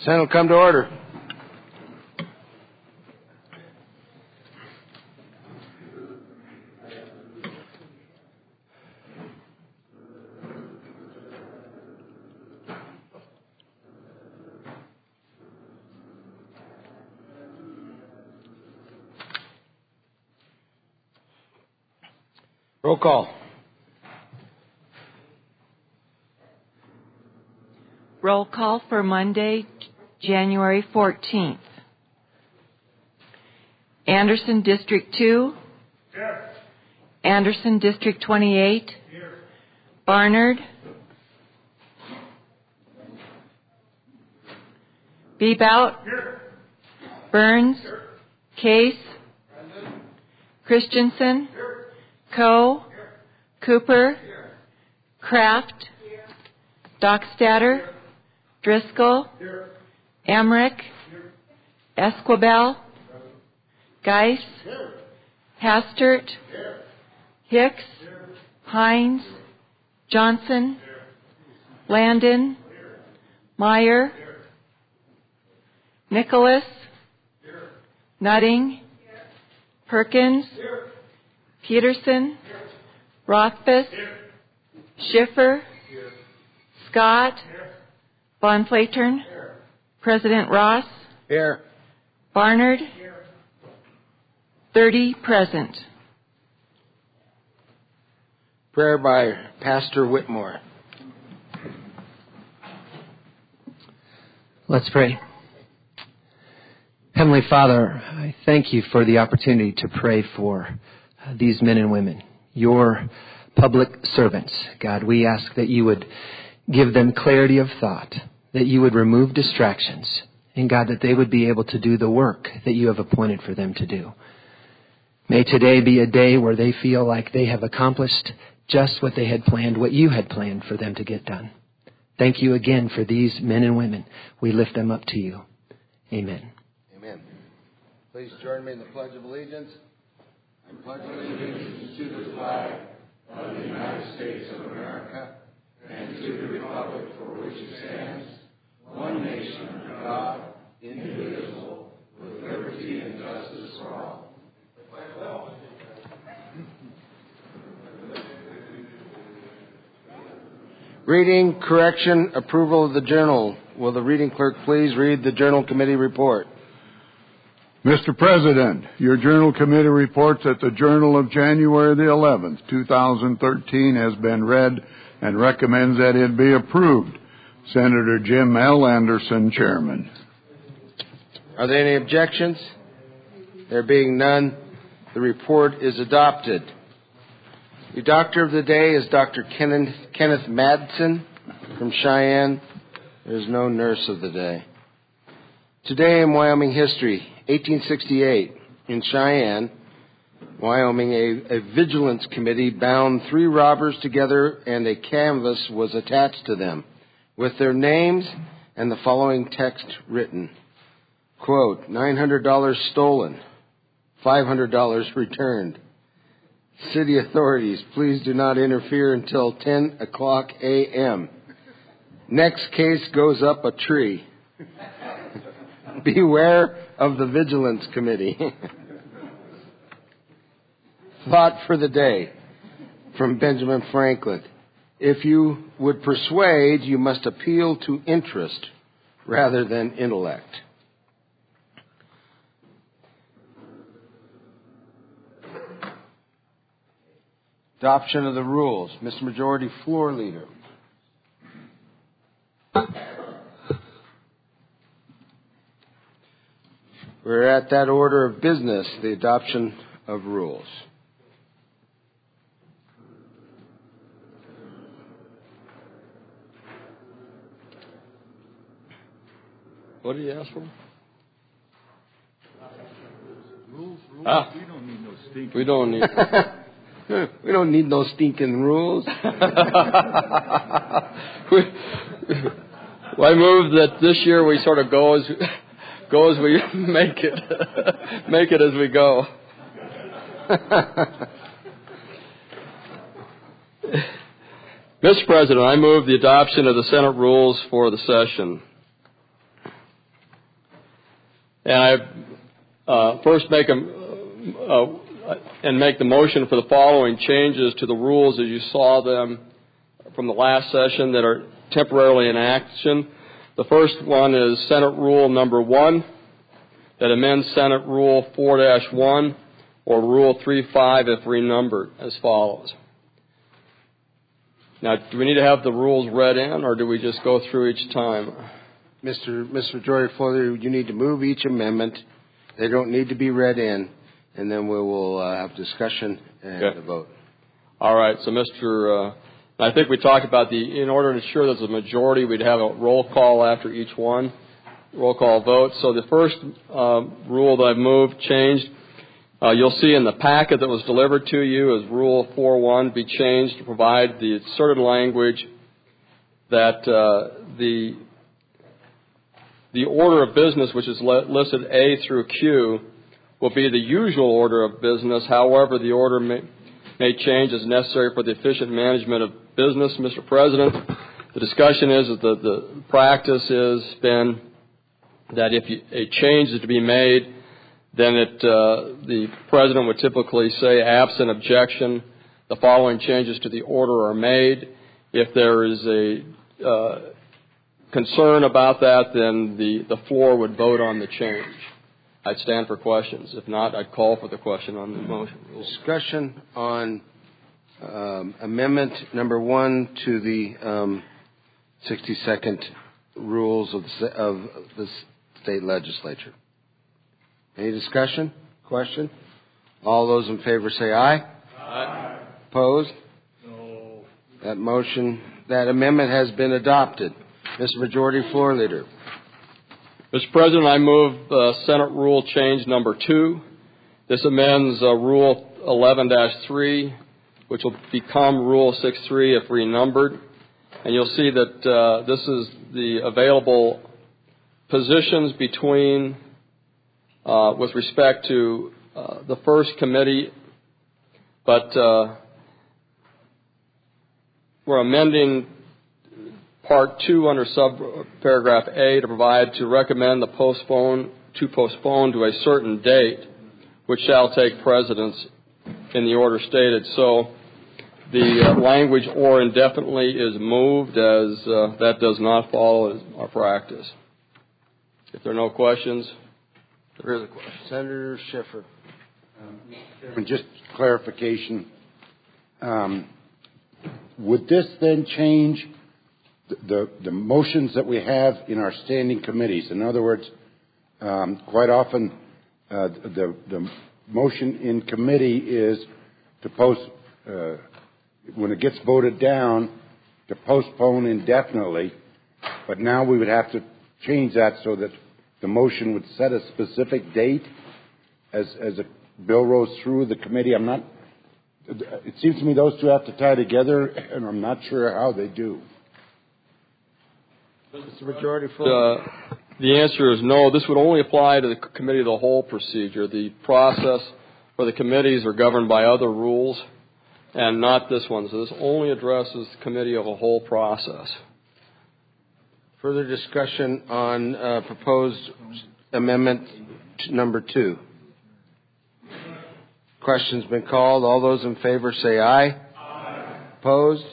Senate will come to order. Roll call. Roll call for Monday, January 14th. Anderson District 2. Here. Anderson District 28. Here. Barnard. Bebout. Here. Burns. Here. Case. Present. Christensen. Here. Coe. Here. Cooper. Here. Kraft. Here. Dockstader. Here. Driscoll. Here. Emmerich. Here. Esquibel. Geis. Here. Hastert. Here. Hicks. Here. Hines. Johnson. Here. Landon. Here. Meyer. Here. Nicholas. Here. Nutting. Here. Perkins. Here. Peterson. Here. Rothfuss. Here. Schiffer. Here. Scott. Here. Von Flatern. Here. President Ross. Here. Barnard. Here. 30 present. Prayer by Pastor Whitmore. Let's pray. Heavenly Father, I thank you for the opportunity to pray for these men and women, your public servants. God, we ask that you would give them clarity of thought, that you would remove distractions, and God, that they would be able to do the work that you have appointed for them to do. May today be a day where they feel like they have accomplished just what they had planned, what you had planned for them to get done. Thank you again for these men and women. We lift them up to you. Amen. Amen. Please join me in the Pledge of Allegiance. I pledge allegiance to the flag of the United States of America and to the republic for which it stands, one nation under God, indivisible, with liberty and justice for all. Reading, correction, approval of the journal. Will the reading clerk please read the Journal Committee report? Mr. President, your Journal Committee reports that the Journal of January the 11th, 2013 has been read and recommends that it be approved. Senator Jim L. Anderson, Chairman. Are there any objections? There being none, the report is adopted. The doctor of the day is Dr. Kenneth Madsen from Cheyenne. There's no nurse of the day. Today in Wyoming history, 1868, in Cheyenne, Wyoming, a vigilance committee bound 3 robbers together and a canvas was attached to them with their names and the following text written. Quote, $900 stolen, $500 returned. City authorities, please do not interfere until 10 o'clock a.m. Next case goes up a tree. Beware of the Vigilance Committee. Thought for the day from Benjamin Franklin. If you would persuade, you must appeal to interest rather than intellect. Adoption of the rules. Mr. Majority Floor Leader. We're at that order of business, the adoption of rules. What did you ask for? Rules. Ah. We don't need no stinking. We don't need no stinking rules. Well, I move that this year we sort of go as we make it as we go. Mr. President, I move the adoption of the Senate rules for the session. And I first make the motion for the following changes to the rules as you saw them from the last session that are temporarily in action. The first one is Senate Rule number 1 that amends Senate Rule 4-1 or Rule 3.5 if renumbered as follows. Now, do we need to have the rules read in, or do we just go through each time? Mr. Majority Floor, you need to move each amendment. They don't need to be read in, and then we will have discussion and a vote. All right. So, I think we talked about in order to ensure there's a majority, we'd have a roll call after each one, roll call vote. So the first rule that I've moved, changed, you'll see in the packet that was delivered to you as Rule 4.1 be changed to provide the asserted language that the order of business, which is listed A through Q, will be the usual order of business. However, the order may change as necessary for the efficient management of business. Mr. President, the discussion is that the practice has been that if a change is to be made, then the President would typically say, absent objection, the following changes to the order are made. If there is a concern about that, then the floor would vote on the change. I'd stand for questions. If not, I'd call for the question on the motion. Discussion on amendment number 1 to the 62nd rules of the state legislature. Any discussion? Question? All those in favor say aye. Aye. Opposed? No. That amendment has been adopted. Mr. Majority Floor Leader. Mr. President, I move Senate Rule change number 2. This amends Rule 11-3, which will become Rule 6.3 if renumbered. And you'll see that this is the available positions between, with respect to the first committee, but we're amending Part 2 under subparagraph A to provide to recommend to postpone to a certain date, which shall take precedence in the order stated. So the language or indefinitely is moved as that does not follow our practice. If there are no questions, there is a question. Senator Schiffer. Just clarification. Would this then change the motions that we have in our standing committees? In other words, quite often the motion in committee is to when it gets voted down, to postpone indefinitely, but now we would have to change that so that the motion would set a specific date as a bill rolls through the committee. It seems to me those two have to tie together, and I'm not sure how they do. Mr. Majority Floor. The answer is no. This would only apply to the committee of the whole procedure. The process for the committees are governed by other rules and not this one. So this only addresses the committee of a whole process. Further discussion on proposed amendment number 2. Question's been called. All those in favor say aye. Aye. Opposed?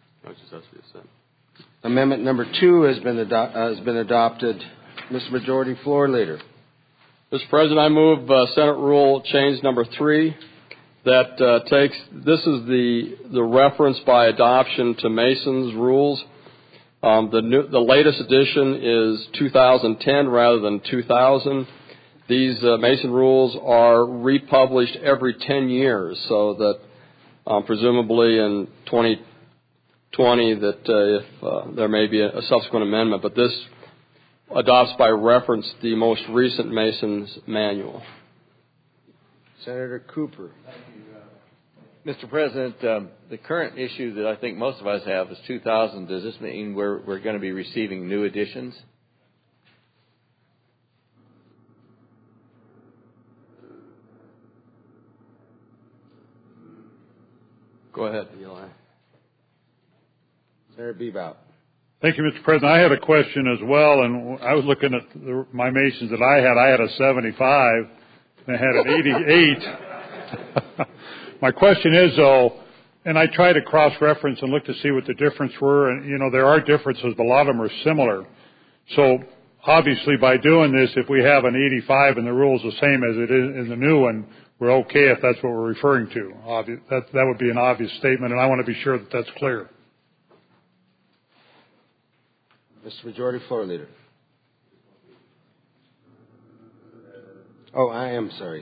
Amendment number 2 has been adopted. Mr. Majority Floor Leader. Mr. President, I move Senate Rule change number 3 that this is the reference by adoption to Mason's rules. The latest edition is 2010 rather than 2000. These Mason rules are republished every 10 years, so that presumably in 2020 that if there may be a subsequent amendment, but this adopts by reference the most recent Mason's manual. Senator Cooper. Mr. President, the current issue that I think most of us have is 2000. Does this mean we're going to be receiving new editions? Go ahead, Eli. Senator Bebout. Thank you, Mr. President. I had a question as well, and I was looking at my Masons that I had. I had a 75, and I had an 88. My question is, though, and I tried to cross-reference and look to see what the difference were, and, there are differences, but a lot of them are similar. So, obviously, by doing this, if we have an 85 and the rule's the same as it is in the new one, we're okay if that's what we're referring to. That would be an obvious statement, and I want to be sure that that's clear. Mr. Majority Floor Leader. Oh, I am sorry.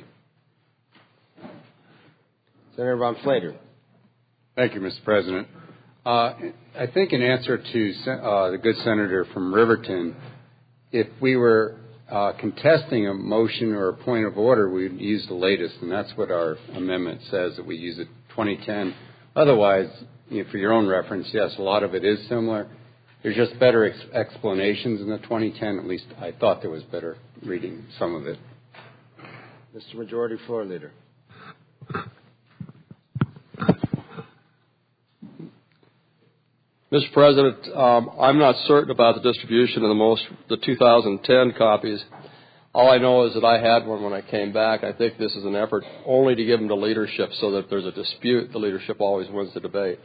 Senator Von Flater. Thank you, Mr. President. I think in answer to the good senator from Riverton, if we were contesting a motion or a point of order, we'd use the latest, and that's what our amendment says, that we use it 2010. Otherwise, for your own reference, yes, a lot of it is similar. There's just better explanations in the 2010. At least I thought there was better reading some of it. Mr. Majority Floor Leader. Mr. President, I'm not certain about the distribution of the 2010 copies. All I know is that I had one when I came back. I think this is an effort only to give them to leadership so that if there's a dispute, the leadership always wins the debate.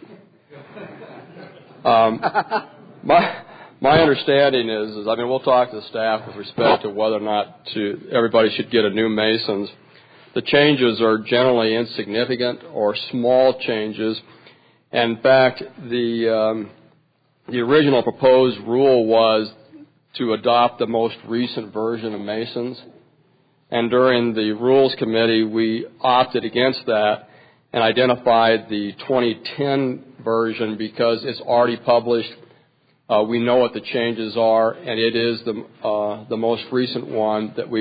My understanding is we'll talk to the staff with respect to whether or not everybody should get a new Masons. The changes are generally insignificant or small changes. And in fact, the original proposed rule was to adopt the most recent version of Masons. And during the Rules Committee, we opted against that and identified the 2010 version because it's already published. We know what the changes are, and it is the most recent one that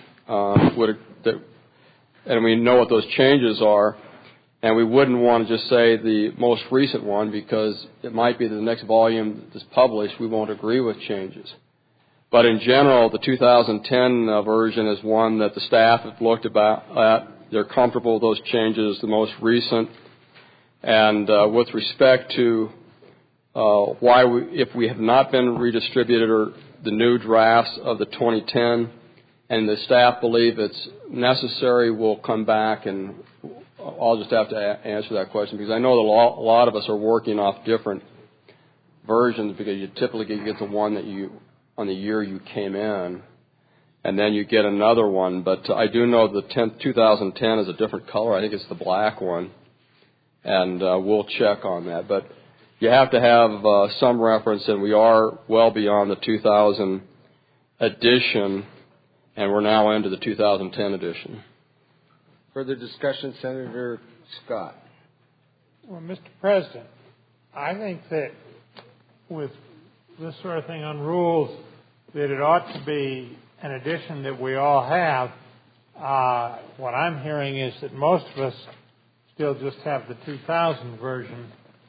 and we know what those changes are. And we wouldn't want to just say the most recent one because it might be that the next volume that's published, we won't agree with changes. But in general, the 2010 version is one that the staff have looked at. They're comfortable with those changes, the most recent. And with respect to if we have not been redistributed or the new drafts of the 2010 and the staff believe it's necessary, we'll come back and I'll just have to answer that question because I know that a lot of us are working off different versions because you typically get the one that on the year you came in, and then you get another one. But I do know the 2010 is a different color. I think it's the black one, and we'll check on that. But you have to have some reference, and we are well beyond the 2000 edition, and we're now into the 2010 edition. Further discussion, Senator Scott. Well, Mr. President, I think that with this sort of thing on rules, that it ought to be an edition that we all have. What I'm hearing is that most of us still just have the 2000 version.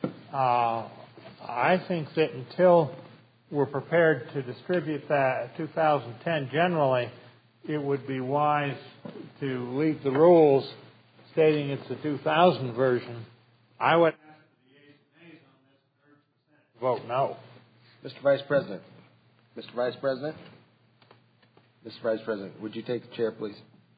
I think that until we're prepared to distribute that 2010 generally, it would be wise to leave the rules stating it's the 2000 version. I would ask the yeas and nays on this to vote no. Mr. Vice President. Mr. Vice President. Mr. Vice President, would you take the chair, please?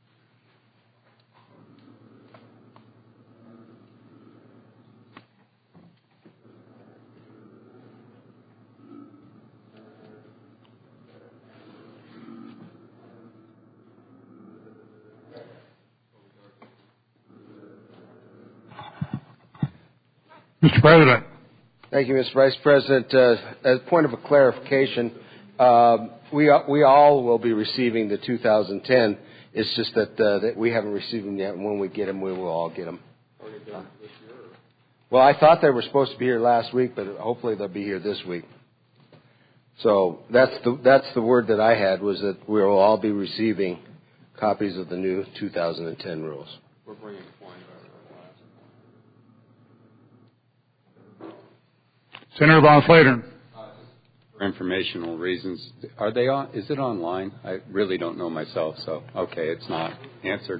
Mr. President. Thank you, Mr. Vice President. As a point of a clarification, we all will be receiving the 2010. It's just that we haven't received them yet, and when we get them, we will all get them. Well, I thought they were supposed to be here last week, but hopefully they'll be here this week. So that's the word that I had, was that we will all be receiving copies of the new 2010 rules. We're bringing a point Senator Von Flatern. For informational reasons, are they on? Is it online? I really don't know myself, so okay, it's not answered.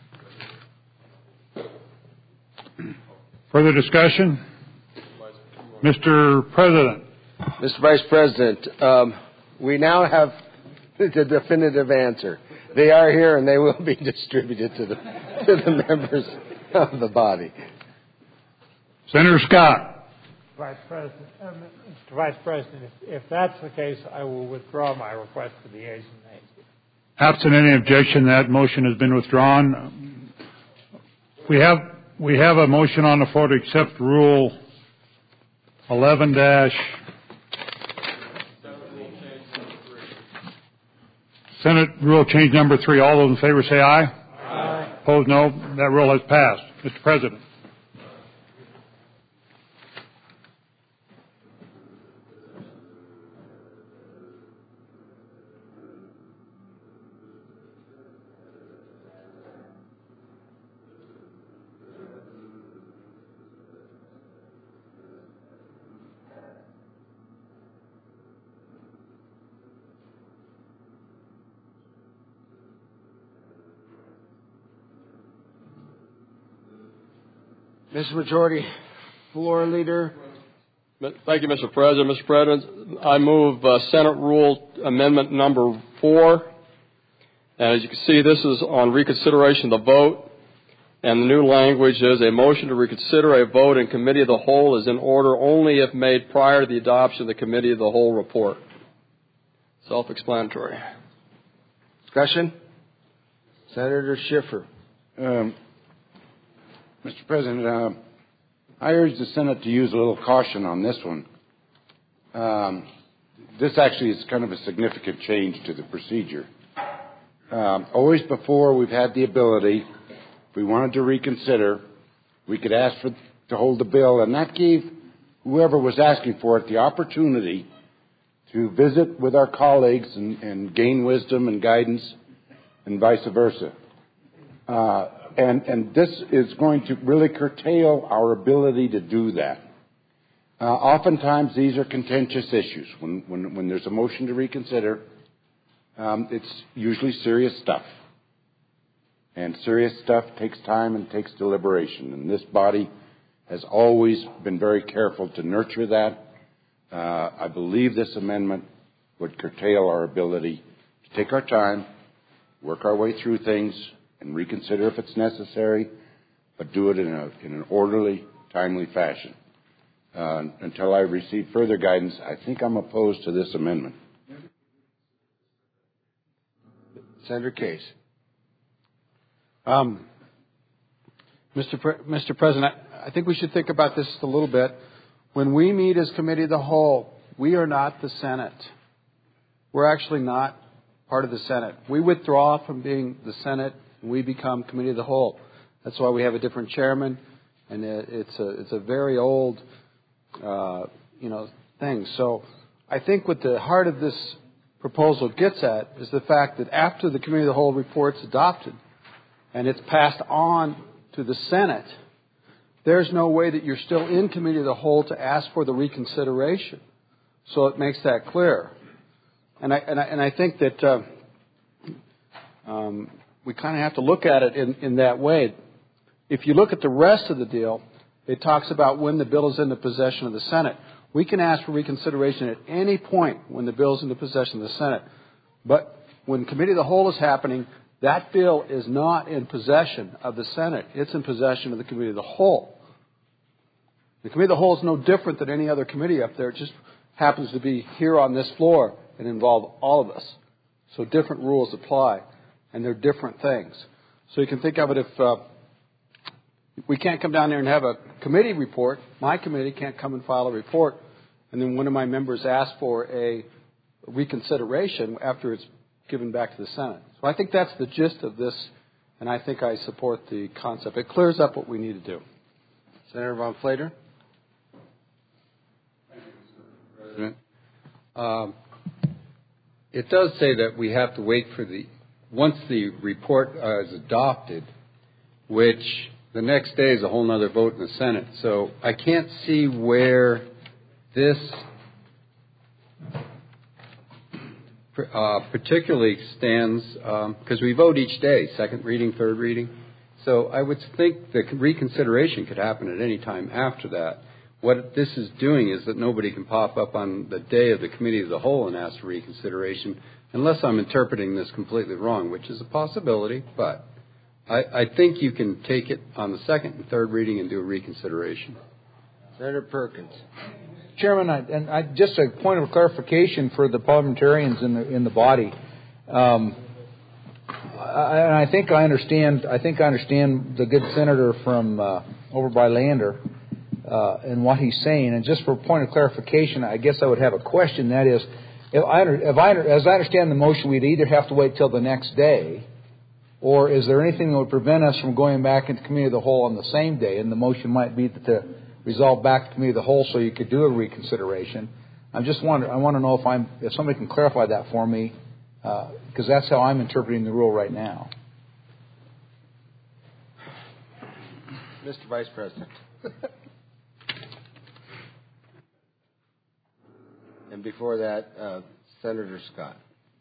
Further discussion? Mr. President. Mr. Vice President, we now have the definitive answer. They are here and they will be distributed to the members of the body. Senator Scott. Mr. Vice President, if that's the case, I will withdraw my request for the ayes and nays. Absent any objection, that motion has been withdrawn. We have a motion on the floor to accept Rule 11 Senate Rule Change Number 3. All those in favor say aye. Aye. Opposed, no. That rule has passed. Mr. President. Mr. Majority Floor Leader. Thank you, Mr. President. Mr. President, I move Senate Rule Amendment Number 4. And as you can see, this is on reconsideration of the vote. And the new language is a motion to reconsider a vote in Committee of the Whole is in order only if made prior to the adoption of the Committee of the Whole report. Self-explanatory. Discussion? Senator Schiffer. Mr. President, I urge the Senate to use a little caution on this one. This actually is kind of a significant change to the procedure. Always before, we've had the ability, if we wanted to reconsider, we could ask to hold the bill, and that gave whoever was asking for it the opportunity to visit with our colleagues and gain wisdom and guidance and vice versa. And this is going to really curtail our ability to do that. Oftentimes, these are contentious issues. When there's a motion to reconsider, it's usually serious stuff. And serious stuff takes time and takes deliberation. And this body has always been very careful to nurture that. I believe this amendment would curtail our ability to take our time, work our way through things, and reconsider if it's necessary, but do it in an orderly, timely fashion. Until I receive further guidance, I think I'm opposed to this amendment. Senator Case. Mr. President, I think we should think about this a little bit. When we meet as Committee of the Whole, we are not the Senate. We're actually not part of the Senate. We withdraw from being the Senate and we become Committee of the Whole. That's why we have a different chairman, and it's a very old, thing. So I think what the heart of this proposal gets at is the fact that after the Committee of the Whole report's adopted and it's passed on to the Senate, there's no way that you're still in Committee of the Whole to ask for the reconsideration. So it makes that clear. And I think that we kind of have to look at it in that way. If you look at the rest of the deal, it talks about when the bill is in the possession of the Senate. We can ask for reconsideration at any point when the bill is in the possession of the Senate. But when Committee of the Whole is happening, that bill is not in possession of the Senate. It's in possession of the Committee of the Whole. The Committee of the Whole is no different than any other committee up there. It just happens to be here on this floor and involve all of us. So different rules apply, and they're different things. So you can think of it if we can't come down there and have a committee report. My committee can't come and file a report, and then one of my members asks for a reconsideration after it's given back to the Senate. So I think that's the gist of this, and I think I support the concept. It clears up what we need to do. Senator Von Flater. Thank you, Mr. President. It does say that we have to wait for once the report is adopted, which the next day is a whole other vote in the Senate. So I can't see where this particularly stands, because we vote each day, second reading, third reading. So I would think the reconsideration could happen at any time after that. what this is doing is that nobody can pop up on the day of the committee of the whole and ask for reconsideration, unless I'm interpreting this completely wrong, which is a possibility, but I think you can take it on the second and third reading and do a reconsideration. Senator Perkins. Chairman, just a point of clarification for the parliamentarians in the body. I think I understand the good senator from over by Lander and what he's saying. And just for a point of clarification, I guess I would have a question. That is, as I understand the motion, we'd either have to wait till the next day, or is there anything that would prevent us from going back into committee of the whole on the same day? And the motion might be to resolve back to committee of the whole, so you could do a reconsideration. I want to know if somebody can clarify that for me, because that's how I'm interpreting the rule right now. Mr. Vice President. And before that, Senator Scott.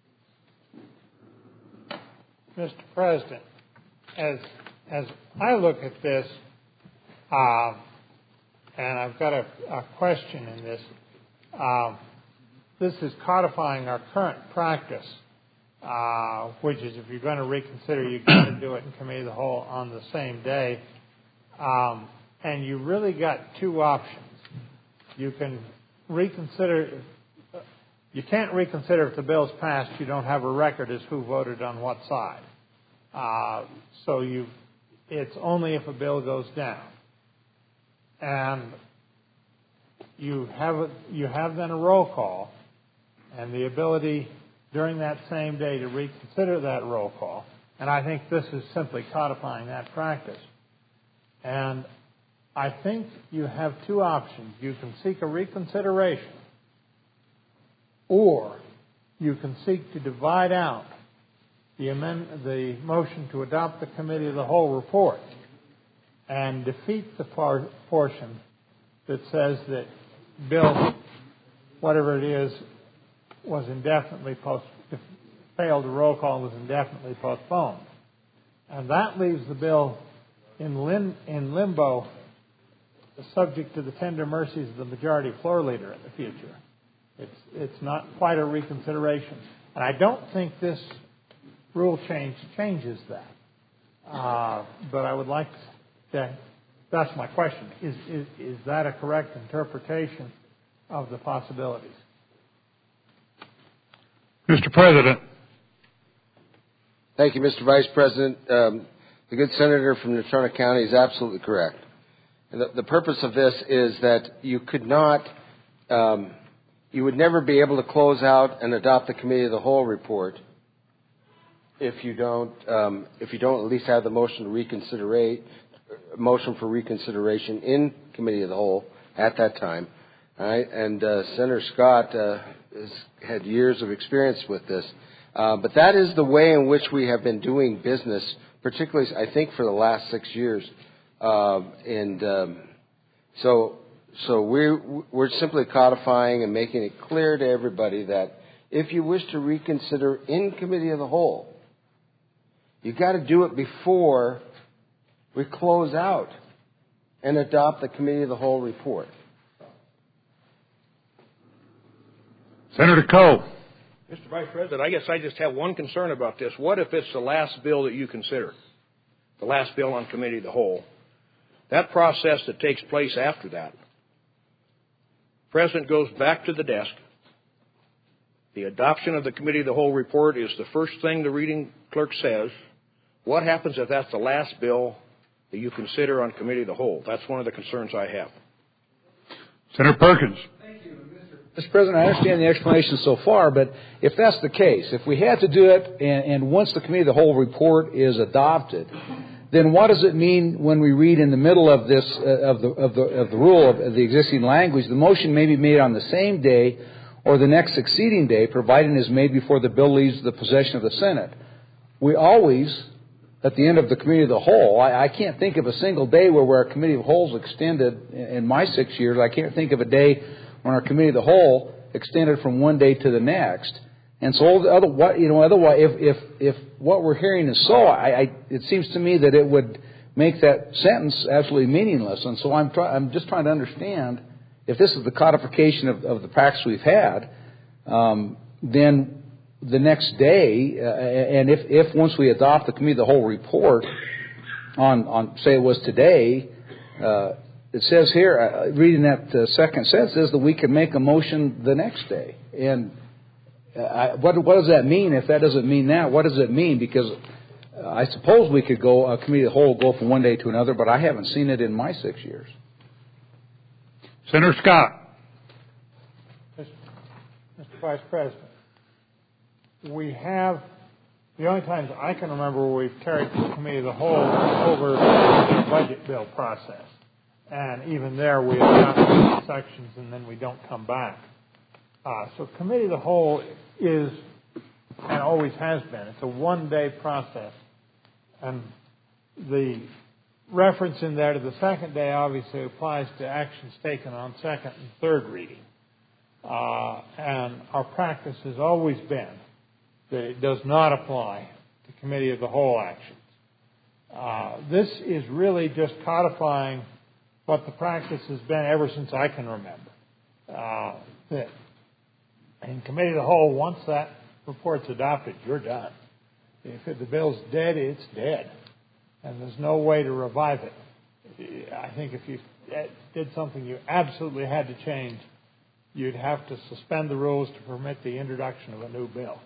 Mr. President, as I look at this, and I've got a question in this, this is codifying our current practice, which is if you're going to reconsider, you've got to do it in committee of the whole on the same day. And you really got two options. You can reconsider. You can't reconsider if the bill's passed. You don't have a record as who voted on what side. It's only if a bill goes down. And you have then a roll call and the ability during that same day to reconsider that roll call. And I think this is simply codifying that practice. And I think you have two options. You can seek a reconsideration, or you can seek to divide out the motion to adopt the committee of the whole report and defeat the portion that says that bill, whatever it is, was indefinitely failed to roll call, was indefinitely postponed. And that leaves the bill in limbo, subject to the tender mercies of the majority floor leader in the future. It's not quite a reconsideration. And I don't think this rule change changes that. But I would like to, that's my question. Is that a correct interpretation of the possibilities? Mr. President. Thank you, Mr. Vice President. The good senator from Natrona County is absolutely correct. And the purpose of this is that you could not, you would never be able to close out and adopt the committee of the whole report if you don't at least have the motion for reconsideration in committee of the whole at that time. All right? And Senator Scott has had years of experience with this. But that is the way in which we have been doing business, particularly, I think, for the last 6 years. So we're simply codifying and making it clear to everybody that if you wish to reconsider in committee of the whole, you've got to do it before we close out and adopt the committee of the whole report. Senator Coe. Mr. Vice President, I guess I just have one concern about this. What if it's the last bill that you consider? The last bill on committee of the whole. That process that takes place after that. President goes back to the desk. The adoption of the committee of the whole report is the first thing the reading clerk says. What happens if that's the last bill that you consider on committee of the whole? That's one of the concerns I have. Senator Perkins. Mr. President, I understand the explanation so far, but if that's the case, if we had to do it and once the committee of the whole report is adopted, then what does it mean when we read in the middle of this of the rule of the existing language, the motion may be made on the same day or the next succeeding day, provided it is made before the bill leaves the possession of the Senate. We always, at the end of the committee of the whole, I can't think of a single day where our committee of the whole is extended in my 6 years. I can't think of a day when our committee of the whole extended from one day to the next. And so, otherwise, if what we're hearing is so, it seems to me that it would make that sentence absolutely meaningless. And so I'm just trying to understand, if this is the codification of the practice we've had, then the next day, and if once we adopt the committee of the whole report on say it was today, it says here, reading that second sentence, says that we can make a motion the next day. And what does that mean? If that doesn't mean that, what does it mean? Because I suppose we could go, a committee of the whole go from one day to another, but I haven't seen it in my 6 years. Senator Scott. Mr. Vice President, we have, the only times I can remember where we've carried the committee of the whole over the budget bill process. And even there we adopt sections and then we don't come back. So committee of the whole is, and always has been, it's a one-day process. And the reference in there to the second day obviously applies to actions taken on second and third reading. And our practice has always been that it does not apply to committee of the whole actions. This is really just codifying what the practice has been ever since I can remember. That in committee of the whole, once that report's adopted, you're done. If the bill's dead, it's dead. And there's no way to revive it. I think if you did something you absolutely had to change, you'd have to suspend the rules to permit the introduction of a new bill.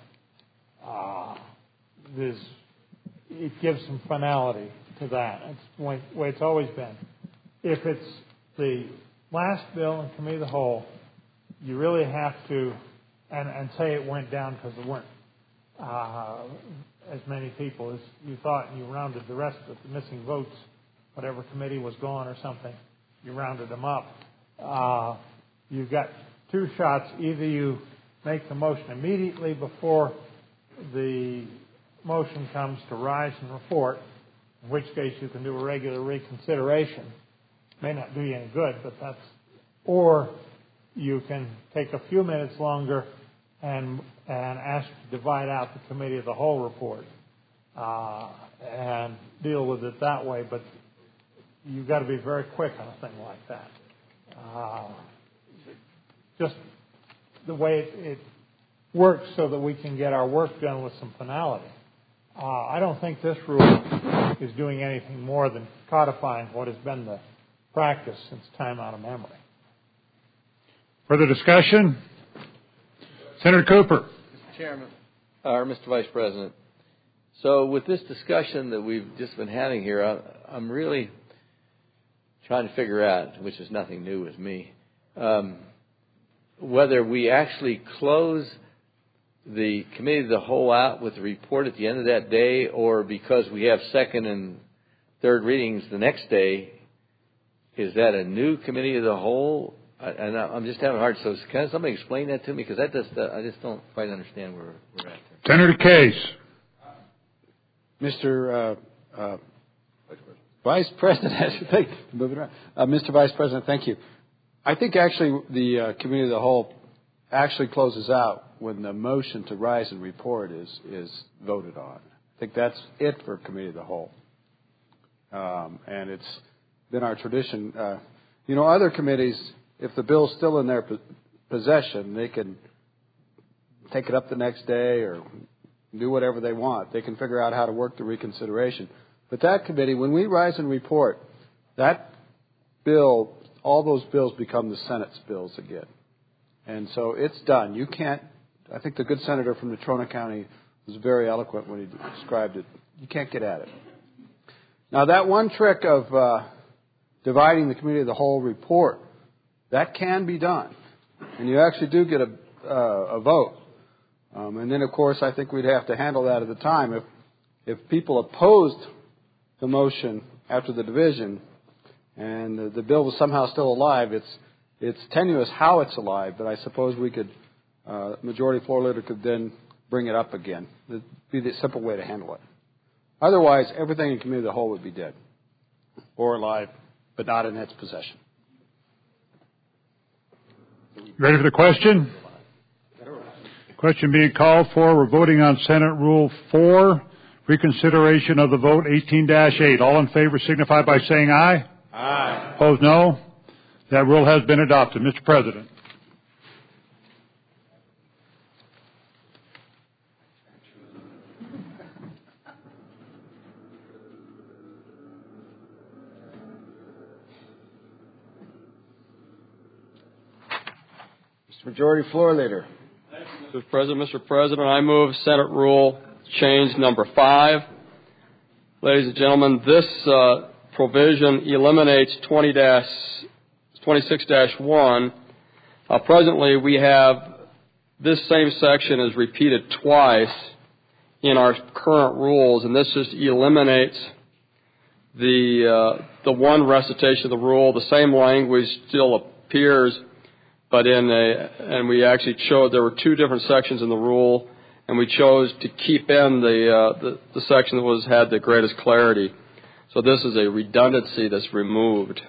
It gives some finality to that. It's the way it's always been. If it's the last bill in committee of the whole, you really have to, and say it went down because there weren't as many people as you thought, and you rounded the rest of the missing votes, whatever committee was gone or something, you rounded them up. You've got two shots. Either you make the motion immediately before the motion comes to rise and report, in which case you can do a regular reconsideration. May not do you any good, but that's, or you can take a few minutes longer and ask to divide out the committee of the whole report and deal with it that way. But you've got to be very quick on a thing like that. Just the way it works so that we can get our work done with some finality. I don't think this rule is doing anything more than codifying what has been the practice since time out of memory. Further discussion? Senator Cooper. Mr. Chairman, or Mr. Vice President. So with this discussion that we've just been having here, I'm really trying to figure out, which is nothing new with me, whether we actually close the committee of the whole out with the report at the end of that day, or because we have second and third readings the next day, is that a new committee of the whole? And I'm just having a hard. So can somebody explain that to me? Because I just don't quite understand where we're at. Senator Case. Mr. Vice President, Mr. Vice President, thank you. I think actually the committee of the whole actually closes out when the motion to rise and report is voted on. I think that's it for committee of the whole. And it's been our tradition. Other committees, if the bill's still in their possession, they can take it up the next day or do whatever they want. They can figure out how to work the reconsideration. But that committee, when we rise and report, that bill, all those bills become the Senate's bills again. And so it's done. You can't, I think the good senator from Natrona County was very eloquent when he described it. You can't get at it. Now, that one trick of dividing the committee of the whole report, that can be done. And you actually do get a vote. And then, of course, I think we'd have to handle that at the time. If people opposed the motion after the division and the bill was somehow still alive, it's tenuous how it's alive, but I suppose we could, majority floor leader could then bring it up again. It'd be the simple way to handle it. Otherwise, everything in committee of the whole would be dead or alive, but not in its possession. Ready for the question? Question being called for. We're voting on Senate Rule 4, Reconsideration of the vote 18-8. All in favor signify by saying aye. Aye. Opposed, no. That rule has been adopted. Mr. President. Majority Floor Leader. Mr. President, I move Senate Rule Change Number 5. Ladies and gentlemen, this provision eliminates 26-1. Presently, we have this same section is repeated twice in our current rules, and this just eliminates the one recitation of the rule. The same language still appears, but and we actually showed there were two different sections in the rule, and we chose to keep in the section that had the greatest clarity. So this is a redundancy that's removed.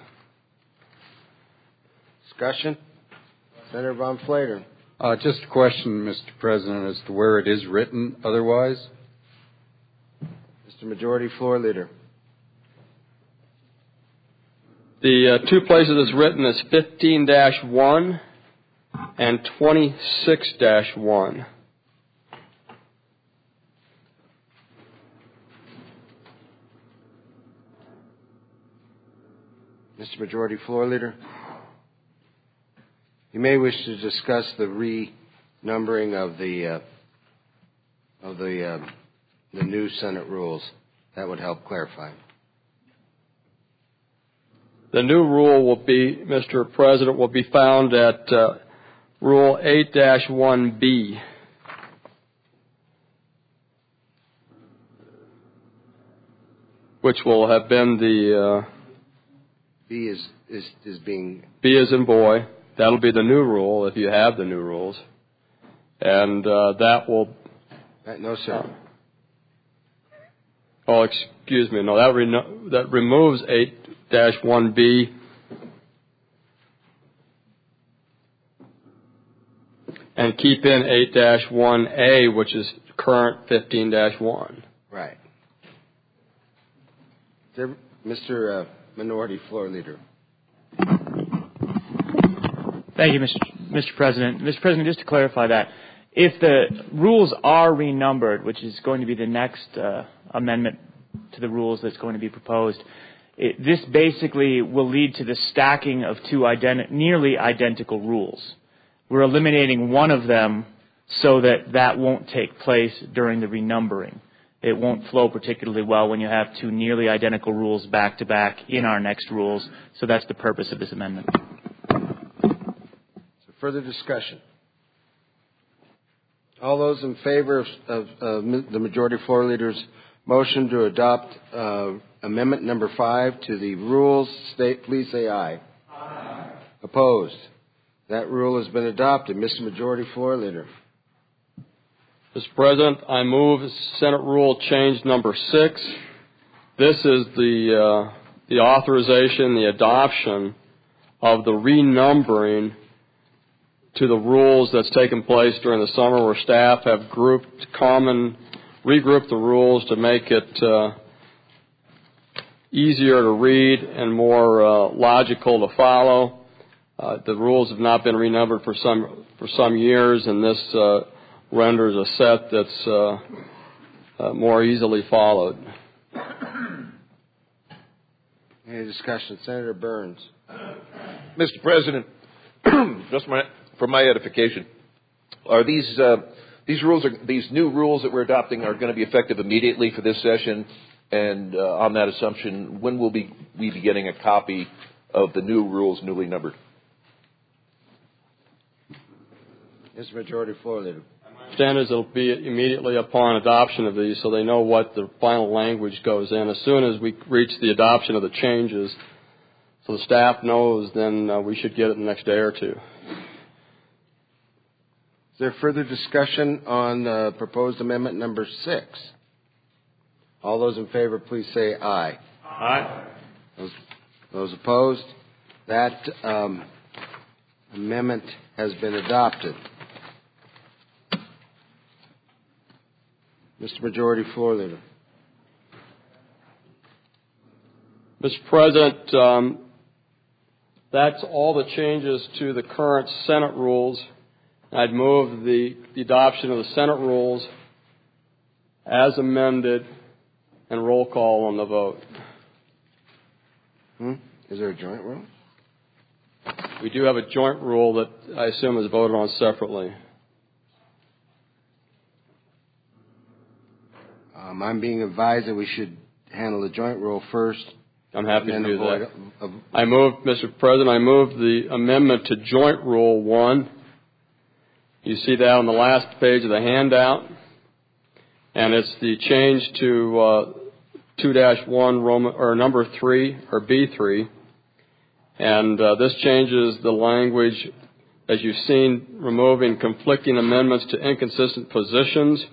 Discussion? Senator Von Flatern. Just a question, Mr. President, as to where it is written otherwise. Mr. Majority Floor Leader. The two places it's written is 15-1 and 26-1. Mr. Majority Floor Leader. You may wish to discuss the renumbering of the new Senate rules. That would help clarify. The new rule will be, Mr. President, will be found at Rule 8-1B. Which will have been the B is being B as in boy. That'll be the new rule if you have the new rules, and that will. No, sir. Oh, excuse me. No, that removes 8-1B. And keep in 8-1A, which is current 15-1. Right. Mr. Minority Floor Leader. Thank you, Mr. President. Mr. President, just to clarify that, if the rules are renumbered, which is going to be the next amendment to the rules that's going to be proposed, this basically will lead to the stacking of two nearly identical rules. We're eliminating one of them so that won't take place during the renumbering. It won't flow particularly well when you have two nearly identical rules back to back in our next rules. So that's the purpose of this amendment. So further discussion. All those in favor of the Majority Floor Leader's motion to adopt Amendment Number 5 to the rules, please say aye. Aye. Opposed? That rule has been adopted. Mr. Majority Floor Leader. Mr. President, I move Senate Rule Change Number 6. This is the authorization, the adoption of the renumbering to the rules that's taken place during the summer, where staff have regrouped the rules to make it easier to read and more logical to follow. The rules have not been renumbered for some years, and this renders a set that's more easily followed. Any discussion? Senator Burns. Mr. President, just for my edification, are these new rules that we're adopting are going to be effective immediately for this session? And on that assumption, when will we be getting a copy of the new rules newly numbered? Mr. Majority Floor Leader. My understanding is it'll be immediately upon adoption of these, so they know what the final language goes in. As soon as we reach the adoption of the changes, so the staff knows, then we should get it the next day or two. Is there further discussion on proposed amendment number 6? All those in favor, please say aye. Aye. Those opposed? That amendment has been adopted. Mr. Majority Floor Leader. Mr. President, that's all the changes to the current Senate rules. I'd move the adoption of the Senate rules as amended and roll call on the vote. Is there a joint rule? We do have a joint rule that I assume is voted on separately. I'm being advised that we should handle the joint rule first. I'm happy to do that. Mr. President, I move the amendment to Joint Rule 1. You see that on the last page of the handout. And it's the change to 2-1 Roman, or number 3, or B3. And this changes the language, as you've seen, removing conflicting amendments to inconsistent positions.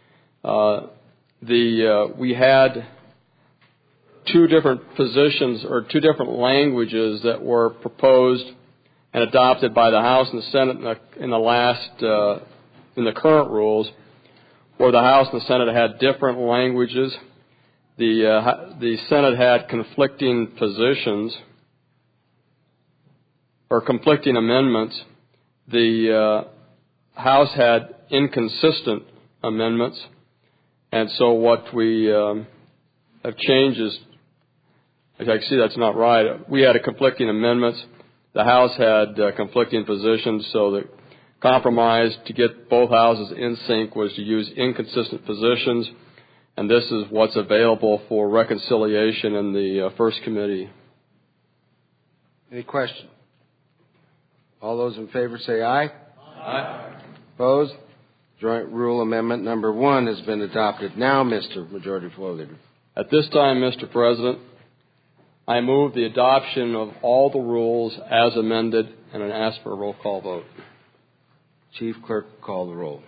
We had two different positions or two different languages that were proposed and adopted by the House and the Senate in the current rules, where the House and the Senate had different languages. The Senate had conflicting positions or conflicting amendments. The House had inconsistent amendments, and so what we have changed is, as I can see that's not right. We had conflicting amendments. The House had conflicting positions, so the compromise to get both houses in sync was to use inconsistent positions, and this is what's available for reconciliation in the First Committee. Any question? All those in favor say aye. Aye. Opposed? Joint Rule Amendment number 1 has been adopted. Now, Mr. Majority Floor Leader. At this time, Mr. President, I move the adoption of all the rules as amended and I ask for a roll call vote. Chief Clerk, call the roll.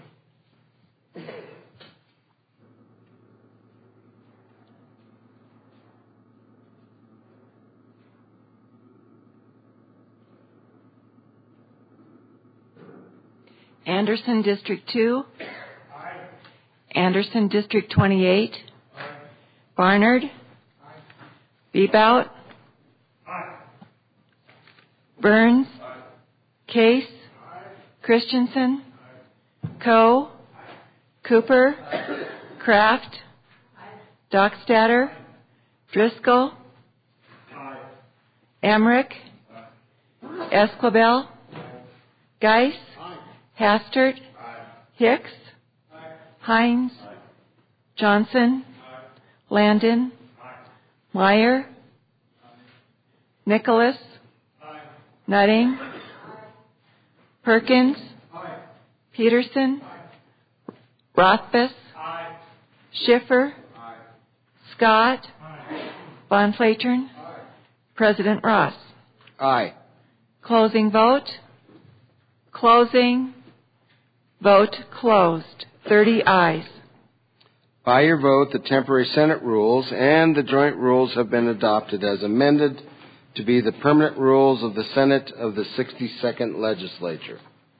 Anderson, District 2. Aye. Anderson, District 28. Aye. Barnard. Aye. Bebout. Aye. Burns. Aye. Case. Aye. Christensen. Aye. Coe. Aye. Cooper. Aye. Kraft. Aye. Dockstader. Aye. Driscoll. Aye. Emmerich. Aye. Esquibel. Aye. Geis. Hastert. Aye. Hicks. Aye. Hines. Aye. Johnson. Aye. Landon. Aye. Meyer. Aye. Nicholas. Aye. Nutting. Aye. Perkins. Aye. Peterson. Aye. Rothfuss. Aye. Schiffer. Aye. Scott. Aye. Von Flatern. Aye. President Ross. Aye. Closing vote. Closing. Vote closed. 30 ayes. By your vote, the temporary Senate rules and the joint rules have been adopted as amended to be the permanent rules of the Senate of the 62nd Legislature.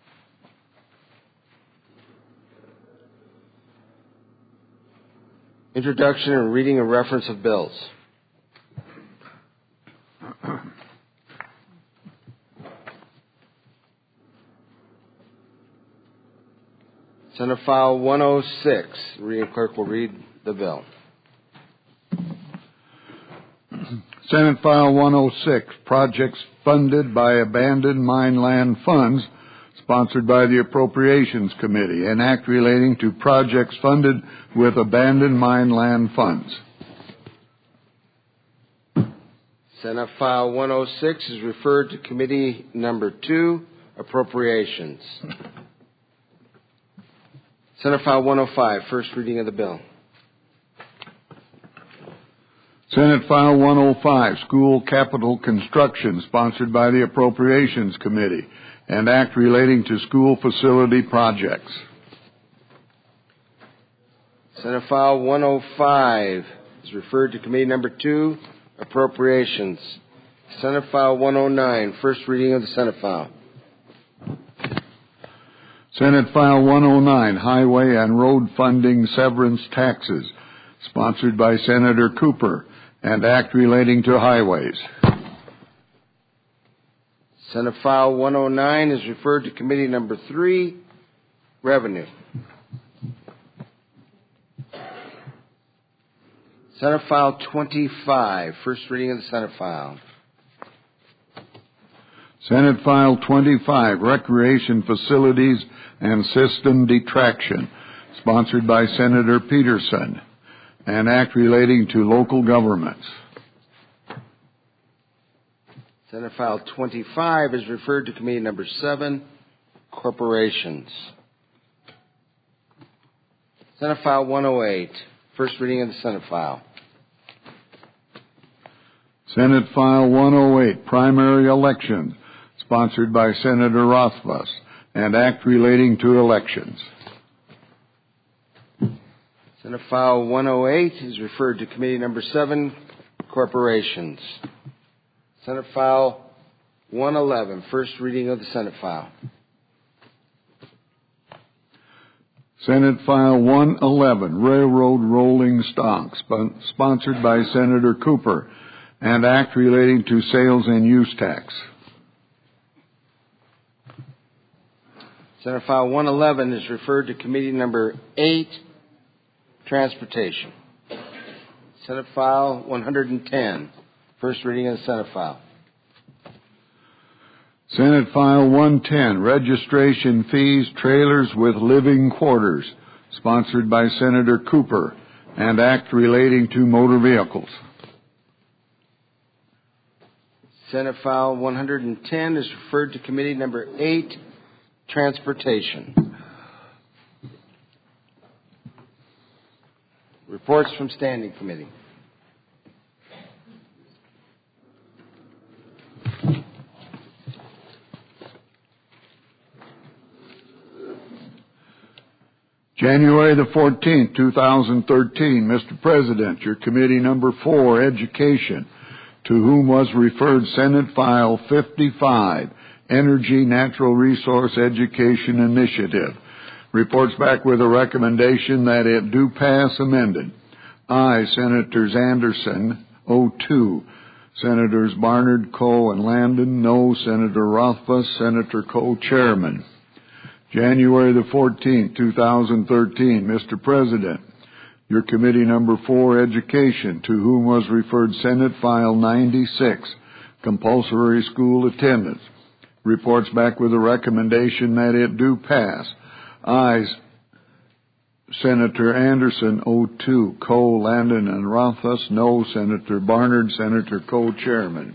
Introduction and reading a reference of bills. Senate File 106. The reading clerk will read the bill. Senate File 106, projects funded by abandoned mine land funds, sponsored by the Appropriations Committee, an act relating to projects funded with abandoned mine land funds. Senate File 106 is referred to Committee Number 2, Appropriations. Senate File 105, first reading of the bill. Senate File 105, School Capital Construction, sponsored by the Appropriations Committee, and act relating to school facility projects. Senate File 105 is referred to Committee Number 2, Appropriations. Senate File 109, first reading of the Senate File. Senate File 109, Highway and Road Funding Severance Taxes, sponsored by Senator Cooper, and act relating to highways. Senate File 109 is referred to Committee Number 3, Revenue. Senate File 25, first reading of the Senate File. Senate File 25, Recreation Facilities and System Detraction, sponsored by Senator Peterson, and act relating to local governments. Senate File 25 is referred to Committee Number 7, Corporations. Senate File 108, first reading of the Senate File. Senate File 108, Primary Elections, sponsored by Senator Rothfuss, and act relating to elections. Senate File 108 is referred to Committee Number 7, Corporations. Senate File 111, first reading of the Senate File. Senate File 111, Railroad Rolling Stock, sponsored by Senator Cooper, and act relating to sales and use tax. Senate File 111 is referred to Committee Number 8, Transportation. Senate File 110, first reading of the Senate File. Senate File 110, Registration Fees, Trailers with Living Quarters, sponsored by Senator Cooper, and act relating to motor vehicles. Senate File 110 is referred to Committee Number 8, Transportation. Reports from Standing Committee. January the 14th, 2013, Mr. President, your Committee Number 4, Education, to whom was referred Senate File 55, Energy Natural Resource Education Initiative, reports back with a recommendation that it do pass amended. Aye, Senators Anderson, 02. Senators Barnard, Coe, and Landon, no. Senator Rothfuss, Senator Coe, Chairman. January the 14th, 2013, Mr. President, your Committee Number 4, Education, to whom was referred Senate File 96, Compulsory School Attendance, reports back with a recommendation that it do pass. Aye, Senator Anderson, 02, Coe, Landon, and Rothfuss, no. Senator Barnard, Senator Coe, Chairman.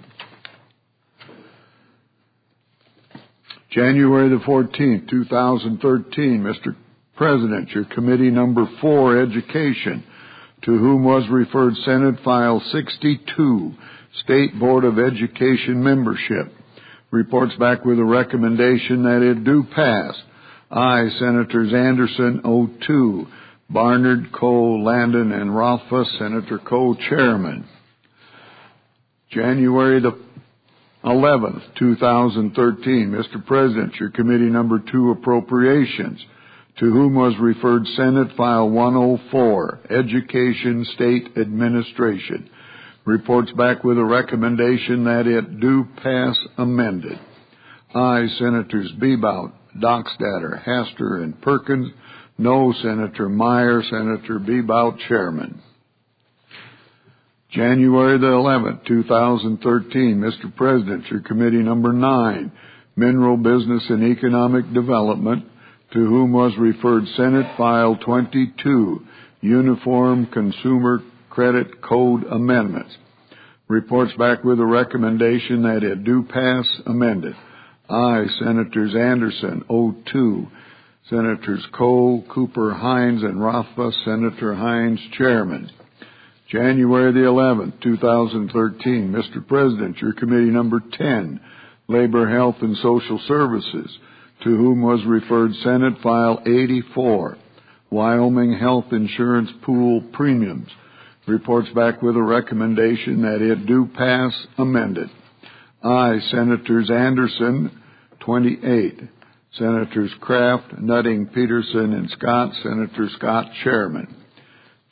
January the 14th, 2013, Mr. President, your Committee Number 4, Education, to whom was referred Senate File 62, State Board of Education Membership, reports back with a recommendation that it do pass. Aye, Senators Anderson, 02, Barnard, Coe, Landon, and Rothfuss, Senator Coe, Chairman. January the 11th, 2013, Mr. President, your Committee Number 2, Appropriations, to whom was referred Senate File 104, Education State Administration, reports back with a recommendation that it do pass amended. Aye, Senators Bebout, Dockstader, Hastor, and Perkins, no. Senator Meyer, Senator Bebout, Chairman. January the 11th, 2013, Mr. President, your Committee Number 9, Mineral Business and Economic Development, to whom was referred Senate File 22, Uniform Consumer Credit Code Amendments, reports back with a recommendation that it do pass amended. Aye, Senators Anderson, 02, Senators Coe, Cooper, Hines, and Rothfuss, Senator Hines, Chairman. January the 11th, 2013, Mr. President, your Committee Number 10, Labor, Health, and Social Services, to whom was referred Senate File 84, Wyoming Health Insurance Pool Premiums, reports back with a recommendation that it do pass amended. Aye, Senators Anderson, 28, Senators Kraft, Nutting, Peterson, and Scott, Senator Scott, Chairman.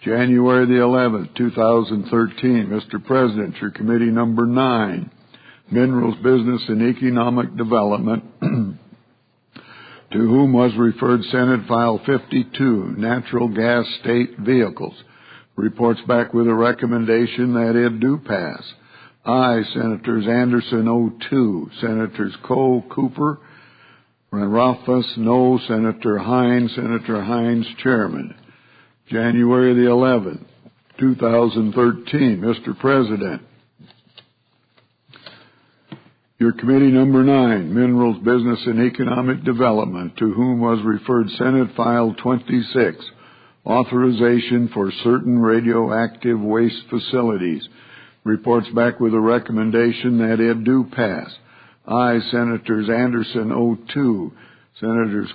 January the 11th, 2013. Mr. President, your committee number 9, Minerals, Business, and Economic Development, to whom was referred Senate File 52, Natural Gas State Vehicles. Reports back with a recommendation that it do pass. Aye, Senators Anderson, O2. Senators Coe, Cooper, and Rothfuss, no. Senator Hines, Chairman. January the 11th, 2013. Mr. President, your committee number 9, Minerals, Business, and Economic Development, to whom was referred Senate File 26, Authorization for Certain Radioactive Waste Facilities. Reports back with a recommendation that it do pass. Aye, Senators Anderson, O2. Senators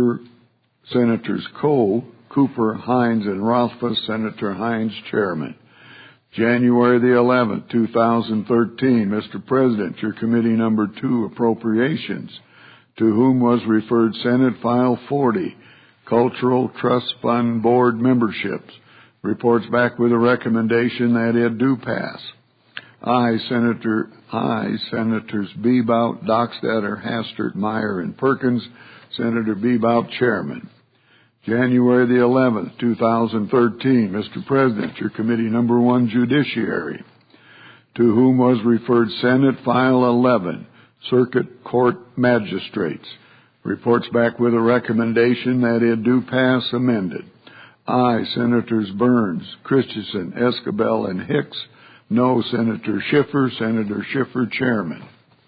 Coe, Cooper, Hines, and Rothfuss. Senator Hines, Chairman. January the 11th, 2013. Mr. President, your committee number 2, Appropriations, to whom was referred Senate File 40, Cultural Trust Fund Board Memberships. Reports back with a recommendation that it do pass. Aye, Senators Bebout, Dockstader, Hastert, Meyer, and Perkins. Senator Bebout, Chairman. January the 11th, 2013. Mr. President, your committee number 1, Judiciary, to whom was referred Senate File 11, Circuit Court Magistrates. Reports back with a recommendation that it do pass amended. Aye, Senators Burns, Christensen, Escabel, and Hicks. No. Senator Schiffer, Chairman.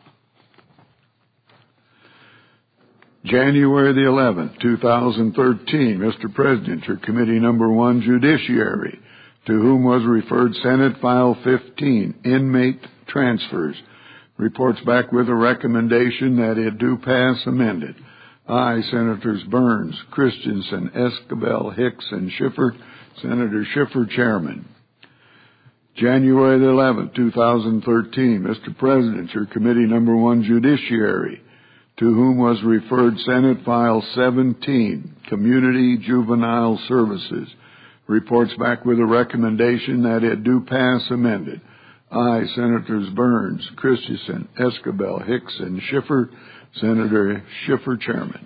January the 11th, 2013. Mr. President, your committee number 1, Judiciary, to whom was referred Senate File 15, Inmate Transfers. Reports back with a recommendation that it do pass amended. Aye, Senators Burns, Christensen, Escabel, Hicks, and Schiffer. Senator Schiffer, Chairman. January the 11th, 2013. Mr. President, your committee number 1, Judiciary, to whom was referred Senate File 17, Community Juvenile Services. Reports back with a recommendation that it do pass amended. Aye, Senators Burns, Christensen, Escabel, Hicks, and Schiffer. Senator Schiffer, Chairman.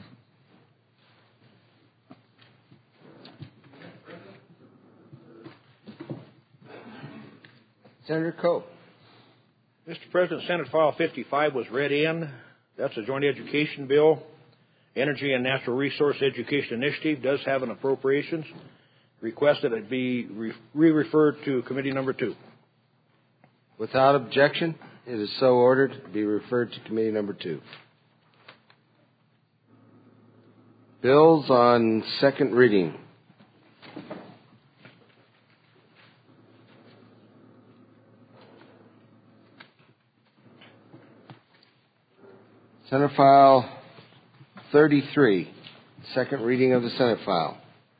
Senator Coe. Mr. President, Senate File 55 was read in. That's a joint education bill. Energy and Natural Resource Education Initiative does have an appropriations. Request that it be re-referred to committee number 2. Without objection, it is so ordered. Be referred to committee number 2. Bills on second reading. Senate File 33, second reading of the Senate File.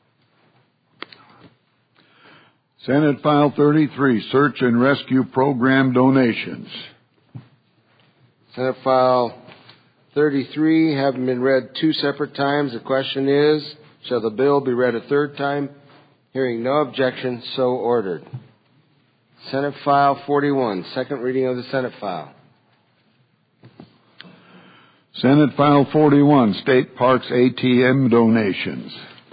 Senate File 33, Search and Rescue Program Donations. Senate File 33, having been read 2 separate times, the question is, shall the bill be read a third time? Hearing no objection, so ordered. Senate File 41, second reading of the Senate File. Senate File 41, State Parks ATM Donations.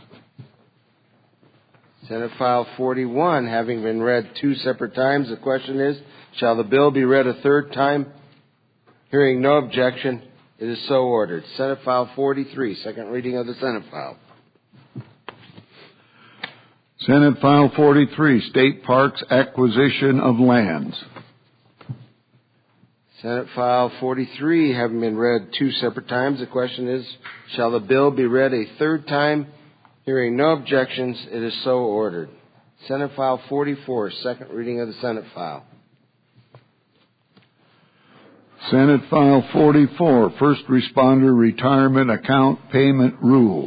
Senate File 41, having been read 2 separate times, the question is, shall the bill be read a third time? Hearing no objection, it is so ordered. Senate File 43, second reading of the Senate File. Senate File 43, State Parks Acquisition of Lands. Senate File 43, having been read 2 separate times, the question is, shall the bill be read a third time? Hearing no objections, it is so ordered. Senate File 44, second reading of the Senate File. Senate File 44, First Responder Retirement Account Payment Rules.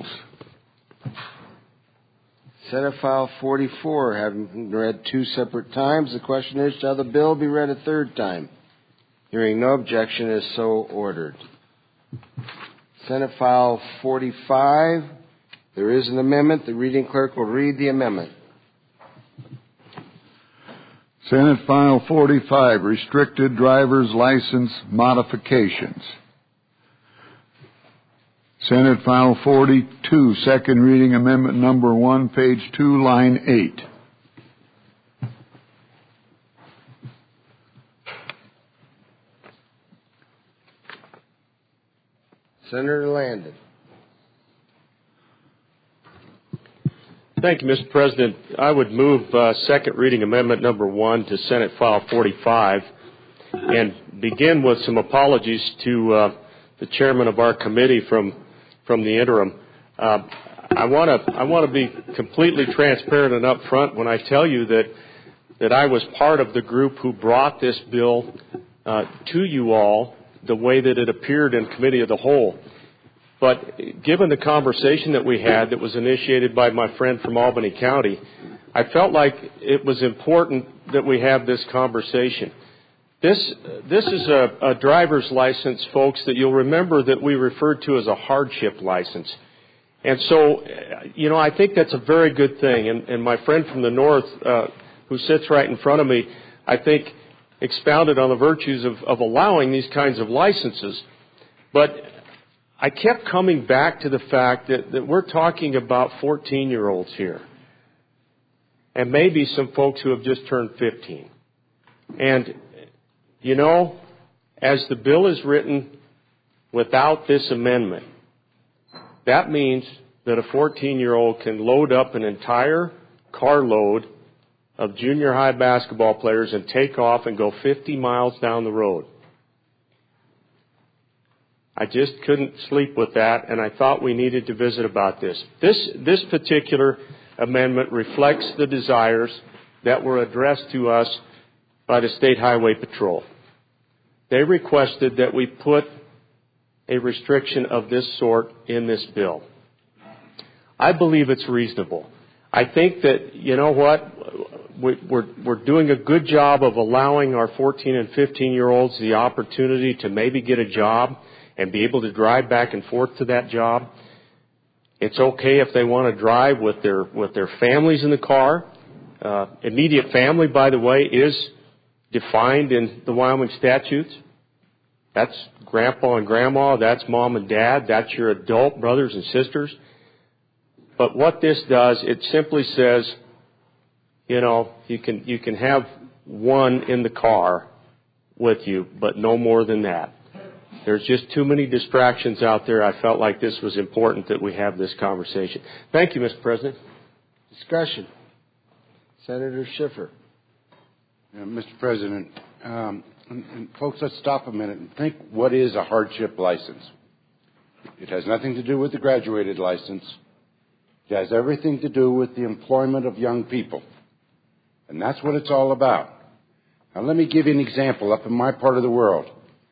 Senate File 44, having been read 2 separate times, the question is, shall the bill be read a third time? Hearing no objection, it is so ordered. Senate File 45, there is an amendment. The reading clerk will read the amendment. Senate File 45, Restricted Driver's License Modifications. Senate File 42, Second Reading Amendment Number 1, page 2, line 8. Senator Landon. Thank you, Mr. President. I would move second reading amendment number 1 to Senate File 45 and begin with some apologies to the chairman of our committee from the interim. I want to be completely transparent and upfront when I tell you that I was part of the group who brought this bill to you all the way that it appeared in committee of the whole. But given the conversation that we had that was initiated by my friend from Albany County, I felt like it was important that we have this conversation. This is a driver's license, folks, that you'll remember that we referred to as a hardship license. And so, I think that's a very good thing. And my friend from the north, who sits right in front of me, I think expounded on the virtues of allowing these kinds of licenses. But I kept coming back to the fact that we're talking about 14-year-olds here. And maybe some folks who have just turned 15. And, as the bill is written without this amendment, that means that a 14-year-old can load up an entire carload of junior high basketball players and take off and go 50 miles down the road. I just couldn't sleep with that, and I thought we needed to visit about this. This particular amendment reflects the desires that were addressed to us by the State Highway Patrol. They requested that we put a restriction of this sort in this bill. I believe it's reasonable. I think that, we're doing a good job of allowing our 14 and 15-year-olds the opportunity to maybe get a job and be able to drive back and forth to that job. It's okay if they want to drive with their families in the car. Immediate family, by the way, is defined in the Wyoming statutes. That's grandpa and grandma, that's mom and dad, that's your adult brothers and sisters. But what this does, it simply says, you can have one in the car with you, but no more than that. There's just too many distractions out there. I felt like this was important that we have this conversation. Thank you, Mr. President. Discussion. Senator Schiffer. Mr. President, and folks, let's stop a minute and think, what is a hardship license? It has nothing to do with the graduated license. It has everything to do with the employment of young people. And that's what it's all about. Now, let me give you an example. Up in my part of the world,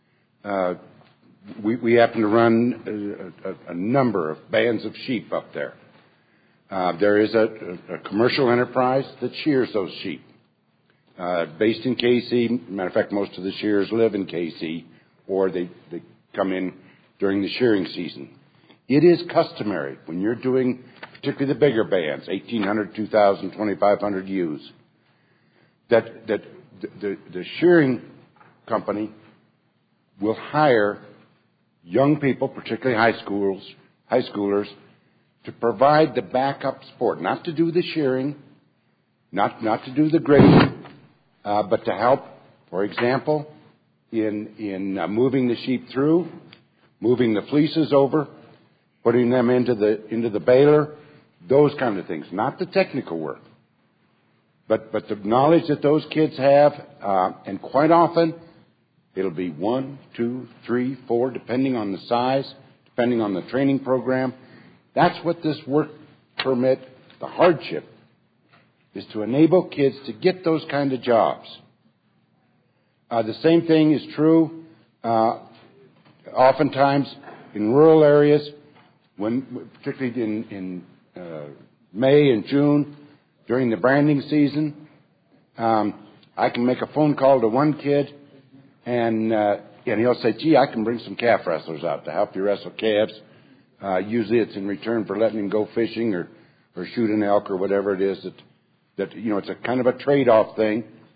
we happen to run a number of bands of sheep up there. There is a commercial enterprise that shears those sheep. Based in KC, matter of fact, most of the shearers live in KC, or they come in during the shearing season. It is customary when you're doing, particularly the bigger bands, 1,800, 2,000, 2,500 ewes, that the shearing company will hire young people, particularly high schoolers, to provide the backup support, not to do the shearing, not to do the grading, but to help, for example, in moving the sheep through, moving the fleeces over, putting them into the baler, those kind of things. Not the technical work, but the knowledge that those kids have, and quite often it'll be 1, 2, 3, 4, depending on the size, depending on the training program. That's what this work permit, the hardship, is to enable kids to get those kind of jobs. The same thing is true oftentimes in rural areas, particularly in May and June during the branding season. I can make a phone call to one kid, and he'll say, "Gee, I can bring some calf wrestlers out to help you wrestle calves." Usually, it's in return for letting him go fishing or shoot an elk or whatever it is that it's a kind of a trade-off thing.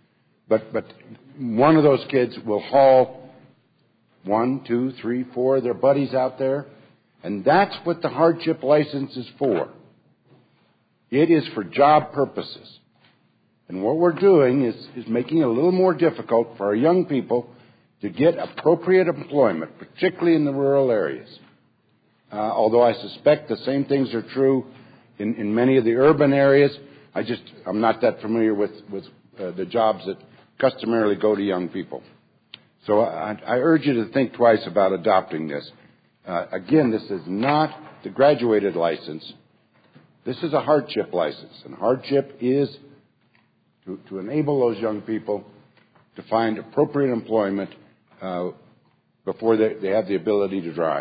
but one of those kids will haul 1, 2, 3, 4 of their buddies out there, and that's what the hardship license is for. It is for job purposes. And what we're doing is making it a little more difficult for our young people to get appropriate employment, particularly in the rural areas. Although I suspect the same things are true in many of the urban areas, I'm not that familiar with the jobs that customarily go to young people. So I urge you to think twice about adopting this. Again, this is not the graduated license. This is a hardship license, and hardship is to enable those young people to find appropriate employment before they have the ability to drive.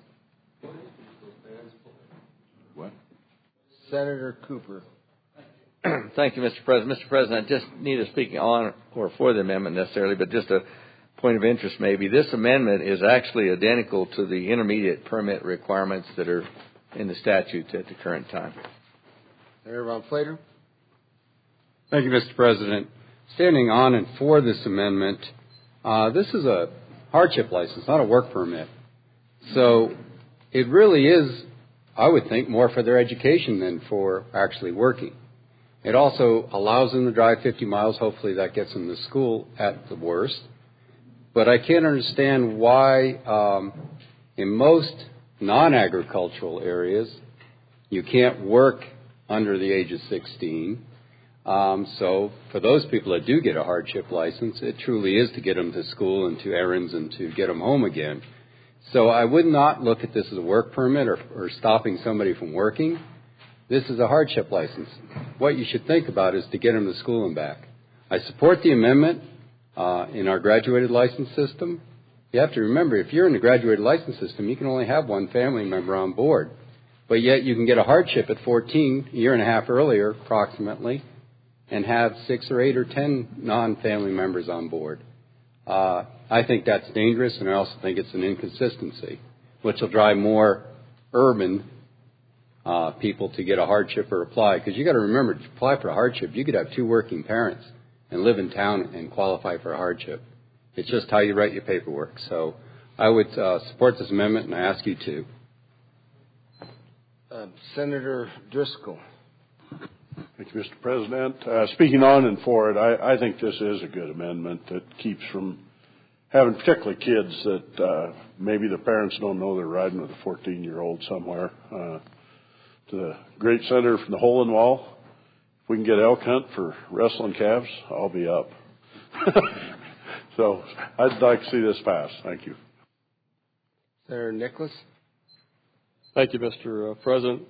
What? Senator Cooper. Thank you, Mr. President. Mr. President, I just need to speak on or for the amendment necessarily, but just a point of interest maybe. This amendment is actually identical to the intermediate permit requirements that are in the statute at the current time. Senator Von Flater. Thank you, Mr. President. Standing on and for this amendment, this is a hardship license, not a work permit. So it really is, I would think, more for their education than for actually working. It also allows them to drive 50 miles. Hopefully that gets them to school at the worst. But I can't understand why in most non-agricultural areas you can't work under the age of 16. So for those people that do get a hardship license, it truly is to get them to school and to errands and to get them home again. So I would not look at this as a work permit or stopping somebody from working. This is a hardship license. What you should think about is to get them to school and back. I support the amendment in our graduated license system. You have to remember, if you're in the graduated license system, you can only have one family member on board. But yet you can get a hardship at 14, a year and a half earlier, approximately, and have 6 or 8 or 10 non-family members on board. I think that's dangerous, and I also think it's an inconsistency, which will drive more urban people to get a hardship or apply. Because you got to remember, to apply for a hardship, you could have 2 working parents and live in town and qualify for a hardship. It's just how you write your paperwork. So I would support this amendment, and I ask you to. Senator Driscoll. Thank you, Mr. President. Speaking on and for it, I think this is a good amendment that keeps from having particularly kids that maybe the parents don't know they're riding with a 14-year-old somewhere. To the great senator from the Hole in Wall, if we can get elk hunt for wrestling calves, I'll be up. So I'd like to see this pass. Thank you. Senator Nicholas. Thank you, Mr. President.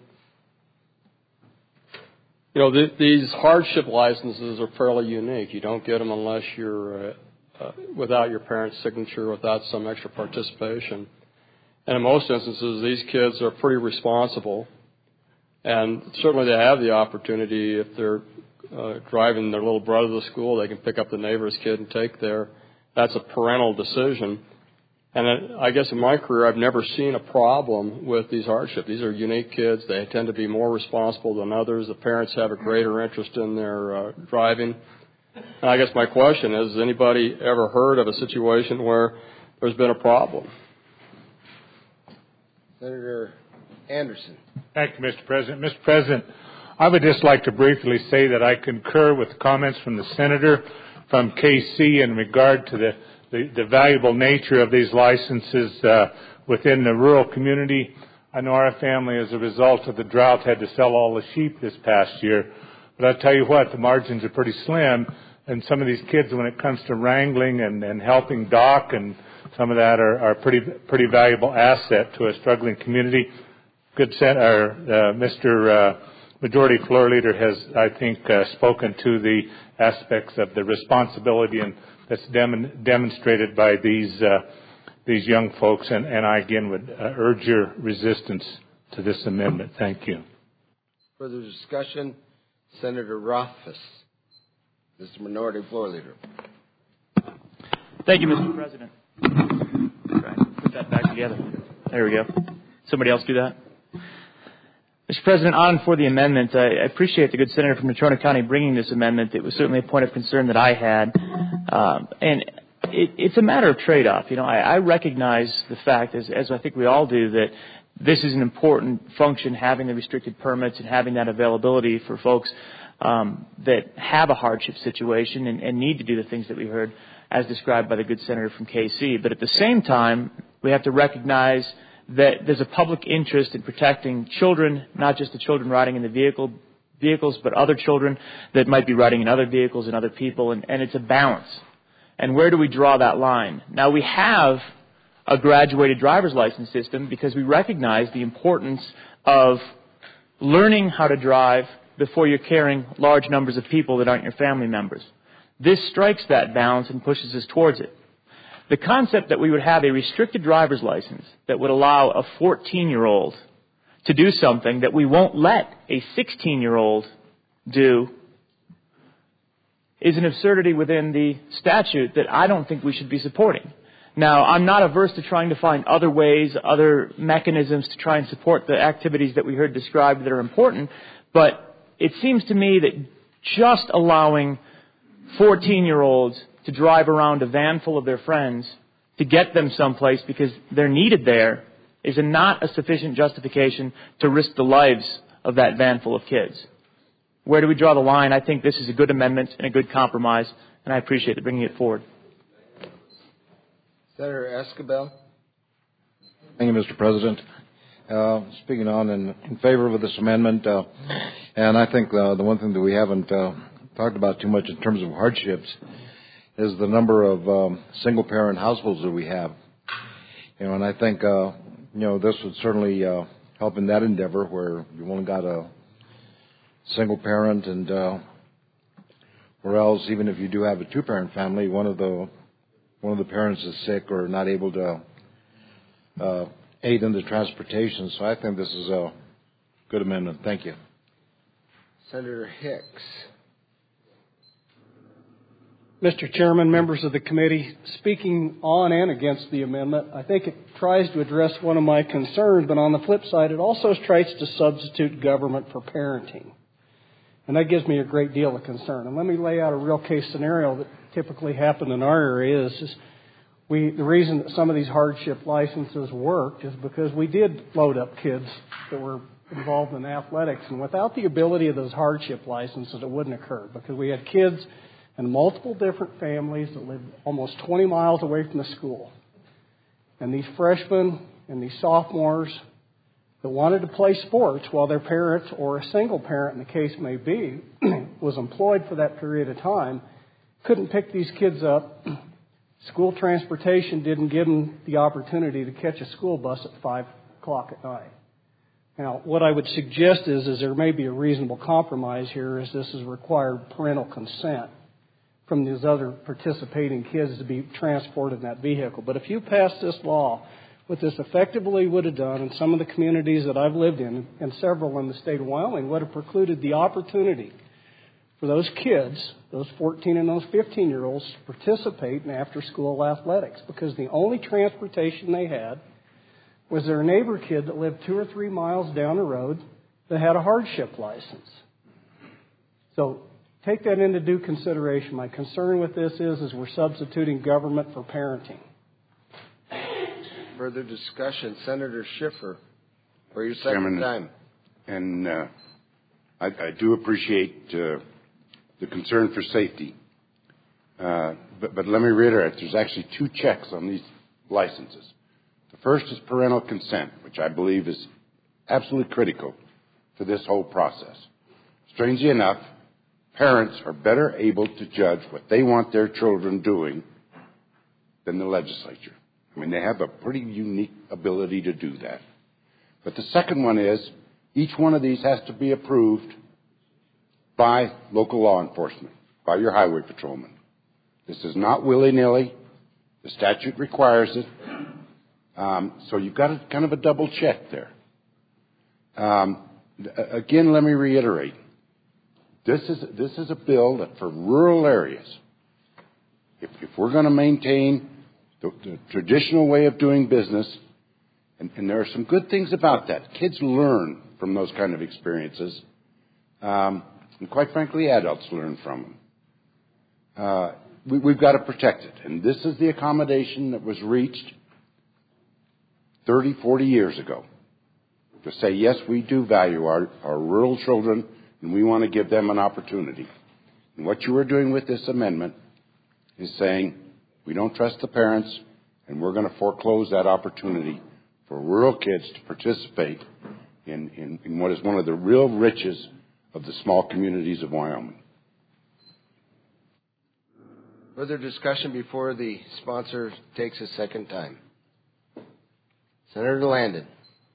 You know, these hardship licenses are fairly unique. You don't get them unless you're without your parent's signature, without some extra participation. And in most instances, these kids are pretty responsible. And certainly they have the opportunity, if they're driving their little brother to school, they can pick up the neighbor's kid and take there. That's a parental decision. And I guess in my career, I've never seen a problem with these hardships. These are unique kids. They tend to be more responsible than others. The parents have a greater interest in their driving. And I guess my question is, has anybody ever heard of a situation where there's been a problem? Senator Anderson. Thank you, Mr. President. Mr. President, I would just like to briefly say that I concur with the comments from the senator from KC in regard to the valuable nature of these licenses within the rural community. I know our family, as a result of the drought, had to sell all the sheep this past year. But I tell you what, the margins are pretty slim. And some of these kids, when it comes to wrangling and helping Doc and some of that, are pretty valuable asset to a struggling community. Mr. Majority Floor Leader has, I think, spoken to the aspects of the responsibility and that's demonstrated by these young folks, and I again would urge your resistance to this amendment. Thank you. Further discussion, Senator Rothfuss, Mr. Minority Floor Leader. Thank you, Mr. President. Try and put that back together. There we go. Somebody else do that. Mr. President, on for the amendment. I appreciate the good senator from Natrona County bringing this amendment. It was certainly a point of concern that I had. And it's a matter of trade-off. I recognize the fact, as I think we all do, that this is an important function, having the restricted permits and having that availability for folks that have a hardship situation and need to do the things that we heard as described by the good senator from KC. But at the same time, we have to recognize that there's a public interest in protecting children, not just the children riding in the vehicles, but other children that might be riding in other vehicles and other people, and it's a balance. And where do we draw that line? Now, we have a graduated driver's license system because we recognize the importance of learning how to drive before you're carrying large numbers of people that aren't your family members. This strikes that balance and pushes us towards it. The concept that we would have a restricted driver's license that would allow a 14-year-old to do something that we won't let a 16-year-old do is an absurdity within the statute that I don't think we should be supporting. Now, I'm not averse to trying to find other ways, other mechanisms to try and support the activities that we heard described that are important, but it seems to me that just allowing 14-year-olds to drive around a van full of their friends to get them someplace because they're needed there is not a sufficient justification to risk the lives of that van full of kids. Where do we draw the line? I think this is a good amendment and a good compromise, and I appreciate it bringing it forward. Senator Escobar. Thank you, Mr. President. Speaking on in favor of this amendment, and I think the one thing that we haven't talked about too much in terms of hardships is the number of single-parent households that we have. And I think this would certainly help in that endeavor where you've only got a single parent, and or else even if you do have a two-parent family, one of the parents is sick or not able to aid in the transportation. So I think this is a good amendment. Thank you. Senator Hicks. Mr. Chairman, members of the committee, speaking on and against the amendment, I think it tries to address one of my concerns, but on the flip side, it also tries to substitute government for parenting. And that gives me a great deal of concern. And let me lay out a real case scenario that typically happened in our area is the reason that some of these hardship licenses worked is because we did load up kids that were involved in athletics. And without the ability of those hardship licenses, it wouldn't occur because we had kids in multiple different families that lived almost 20 miles away from the school. And these freshmen and these sophomores that wanted to play sports while their parents or a single parent, in the case may be, was employed for that period of time, couldn't pick these kids up. School transportation didn't give them the opportunity to catch a school bus at 5 o'clock at night. Now, what I would suggest is there may be a reasonable compromise here as this is required parental consent from these other participating kids to be transported in that vehicle. But if you pass this law, what this effectively would have done in some of the communities that I've lived in, and several in the state of Wyoming, would have precluded the opportunity for those kids, those 14 and those 15-year-olds, to participate in after-school athletics because the only transportation they had was their neighbor kid that lived 2 or 3 miles down the road that had a hardship license. So take that into due consideration. My concern with this is we're substituting government for parenting. Further discussion. Senator Schiffer, for your second time. And I do appreciate the concern for safety. But let me reiterate, there's actually 2 checks on these licenses. The first is parental consent, which I believe is absolutely critical to this whole process. Strangely enough, parents are better able to judge what they want their children doing than the legislature. I mean, they have a pretty unique ability to do that. But the second one is each one of these has to be approved by local law enforcement, by your highway patrolman. This is not willy-nilly. The statute requires it. So you've got kind of a double check there. Again, let me reiterate. This is a bill that for rural areas, if we're going to maintain the traditional way of doing business, and there are some good things about that. Kids learn from those kind of experiences, and quite frankly, adults learn from them. we've got to protect it. And this is the accommodation that was reached 30, 40 years ago. To say, yes, we do value our rural children, and we want to give them an opportunity. And what you are doing with this amendment is saying, we don't trust the parents, and we're going to foreclose that opportunity for rural kids to participate in what is one of the real riches of the small communities of Wyoming. Further discussion before the sponsor takes a second time. Senator Landon.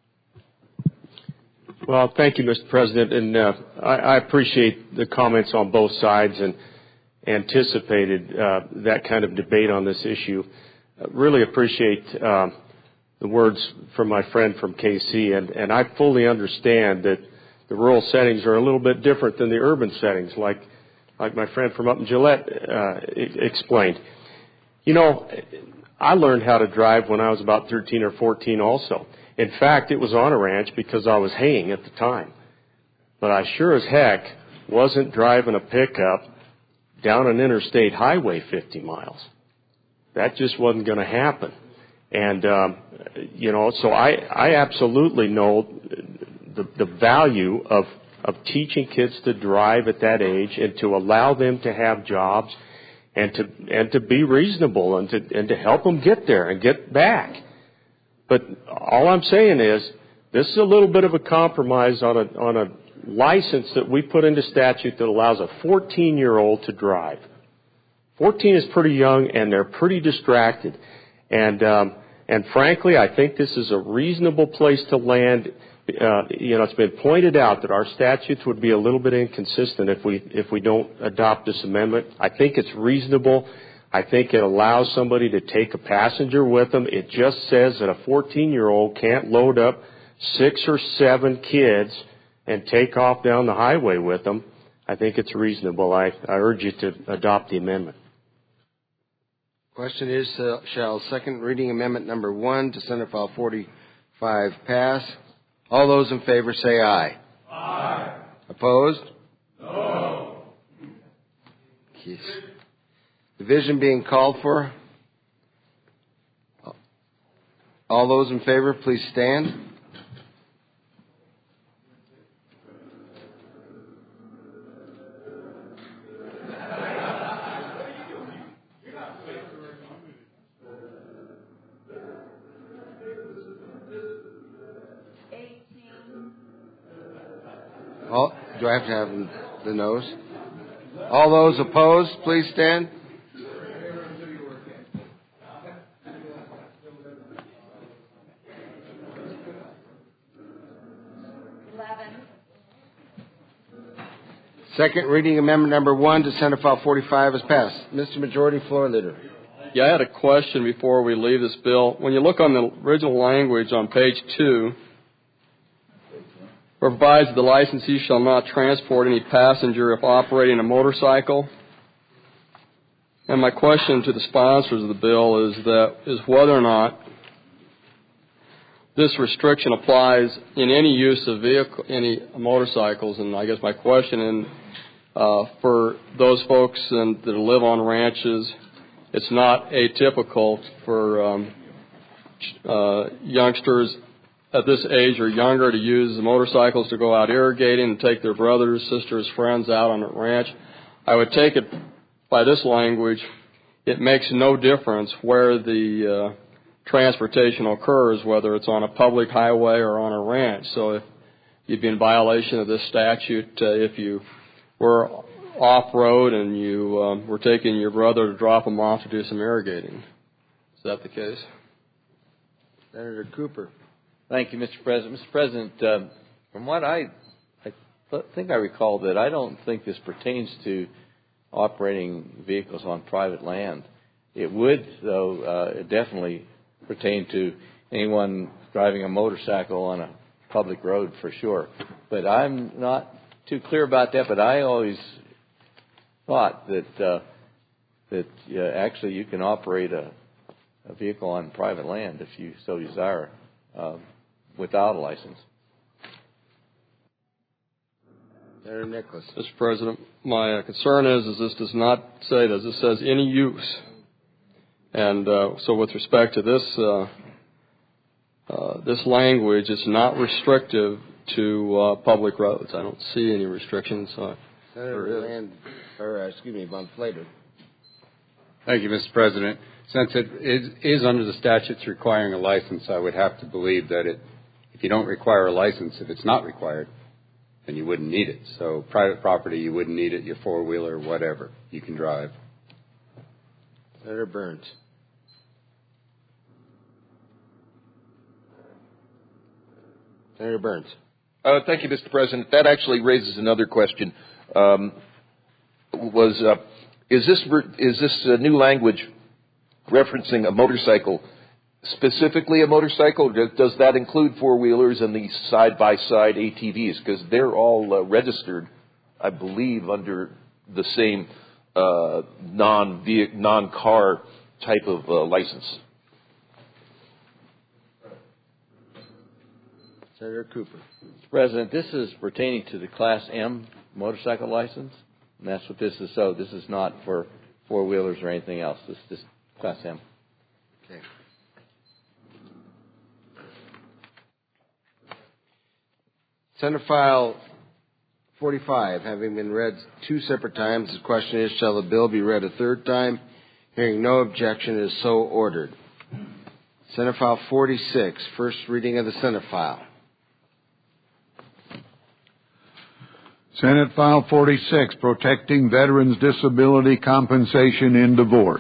Well, thank you, Mr. President, and I appreciate the comments on both sides and anticipated that kind of debate on this issue. Really appreciate the words from my friend from KC, and I fully understand that the rural settings are a little bit different than the urban settings, like my friend from up in Gillette explained. You know, I learned how to drive when I was about 13 or 14 also. In fact, it was on a ranch because I was haying at the time. But I sure as heck wasn't driving a pickup down an interstate highway 50 miles. That just wasn't going to happen. And, so I absolutely know the value of teaching kids to drive at that age and to allow them to have jobs and to be reasonable and to help them get there and get back. But all I'm saying is this is a little bit of a compromise on a license that we put into statute that allows a 14-year-old to drive. 14 is pretty young, and they're pretty distracted. And frankly, I think this is a reasonable place to land. It's been pointed out that our statutes would be a little bit inconsistent if we don't adopt this amendment. I think it's reasonable. I think it allows somebody to take a passenger with them. It just says that a 14-year-old can't load up 6 or 7 kids and take off down the highway with them. I think it's reasonable. I urge you to adopt the amendment. Question is, shall second reading amendment number 1 to Senate File 45 pass? All those in favor say aye. Aye. Opposed? No. Yes. Division being called for. All those in favor, please stand. Do I have to have the noes? All those opposed, please stand. Second reading amendment number 1 to Senate File 45 is passed. Mr. Majority Floor Leader. Yeah, I had a question before we leave this bill. When you look on the original language on page 2, where it provides the licensee shall not transport any passenger if operating a motorcycle. And my question to the sponsors of the bill is whether or not this restriction applies in any use of any motorcycles. And I guess my question for those folks that live on ranches, it's not atypical for youngsters at this age or younger to use motorcycles to go out irrigating and take their brothers, sisters, friends out on a ranch. I would take it by this language, it makes no difference where the transportation occurs, whether it's on a public highway or on a ranch. So if you'd be in violation of this statute if you were off-road and you were taking your brother to drop him off to do some irrigating. Is that the case? Senator Cooper. Thank you, Mr. President. Mr. President, from what I think I recall that I don't think this pertains to operating vehicles on private land. It would, though, definitely pertain to anyone driving a motorcycle on a public road for sure. But I'm not too clear about that, but I always thought that actually you can operate a vehicle on private land if you so desire without a license. Senator Nicholas. Mr. President, my concern is this does not say that. This says any use. And so with respect to this this language, it's not restrictive to public roads. I don't see any restrictions. Senator Von Flater. Thank you, Mr. President. Since it is under the statutes requiring a license, I would have to believe that if you don't require a license, if it's not required, then you wouldn't need it. So private property, you wouldn't need it. Your four-wheeler, whatever, you can drive. Senator Burns. Senator Burns. Thank you, Mr. President. That actually raises another question. Is this new language referencing a motorcycle, specifically a motorcycle? Does that include four-wheelers and the side-by-side ATVs? Because they're all registered, I believe, under the same non-car type of license. Senator Cooper. Mr. President, this is pertaining to the Class M motorcycle license, and that's what this is. So this is not for four-wheelers or anything else. This is just Class M. Okay. Senate File 45, having been read two separate times, the question is, shall the bill be read a third time? Hearing no objection, it is so ordered. Senate File 46, first reading of the Senate File. Senate File 46, Protecting Veterans' Disability Compensation in Divorce.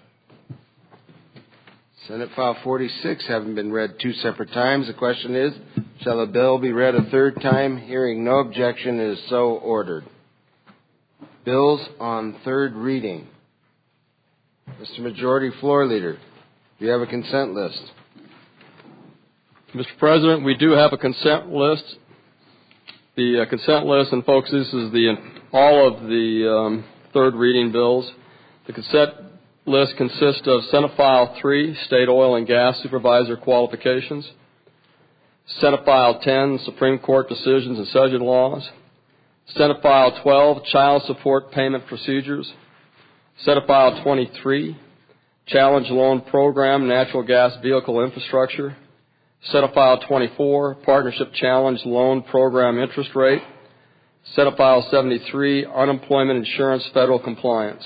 Senate File 46, having been read two separate times, the question is, shall the bill be read a third time? Hearing no objection, it is so ordered. Bills on third reading. Mr. Majority Floor Leader, do you have a consent list? Mr. President, we do have a consent list. The consent list, and folks, this is all of the third reading bills. The consent list consists of Senate File 3, State Oil and Gas Supervisor Qualifications, Senate File 10, Supreme Court Decisions and Subject Laws, Senate File 12, Child Support Payment Procedures, Senate File 23, Challenge Loan Program, Natural Gas Vehicle Infrastructure, Senate File 24, Partnership Challenge Loan Program Interest Rate, Senate File 73, Unemployment Insurance Federal Compliance.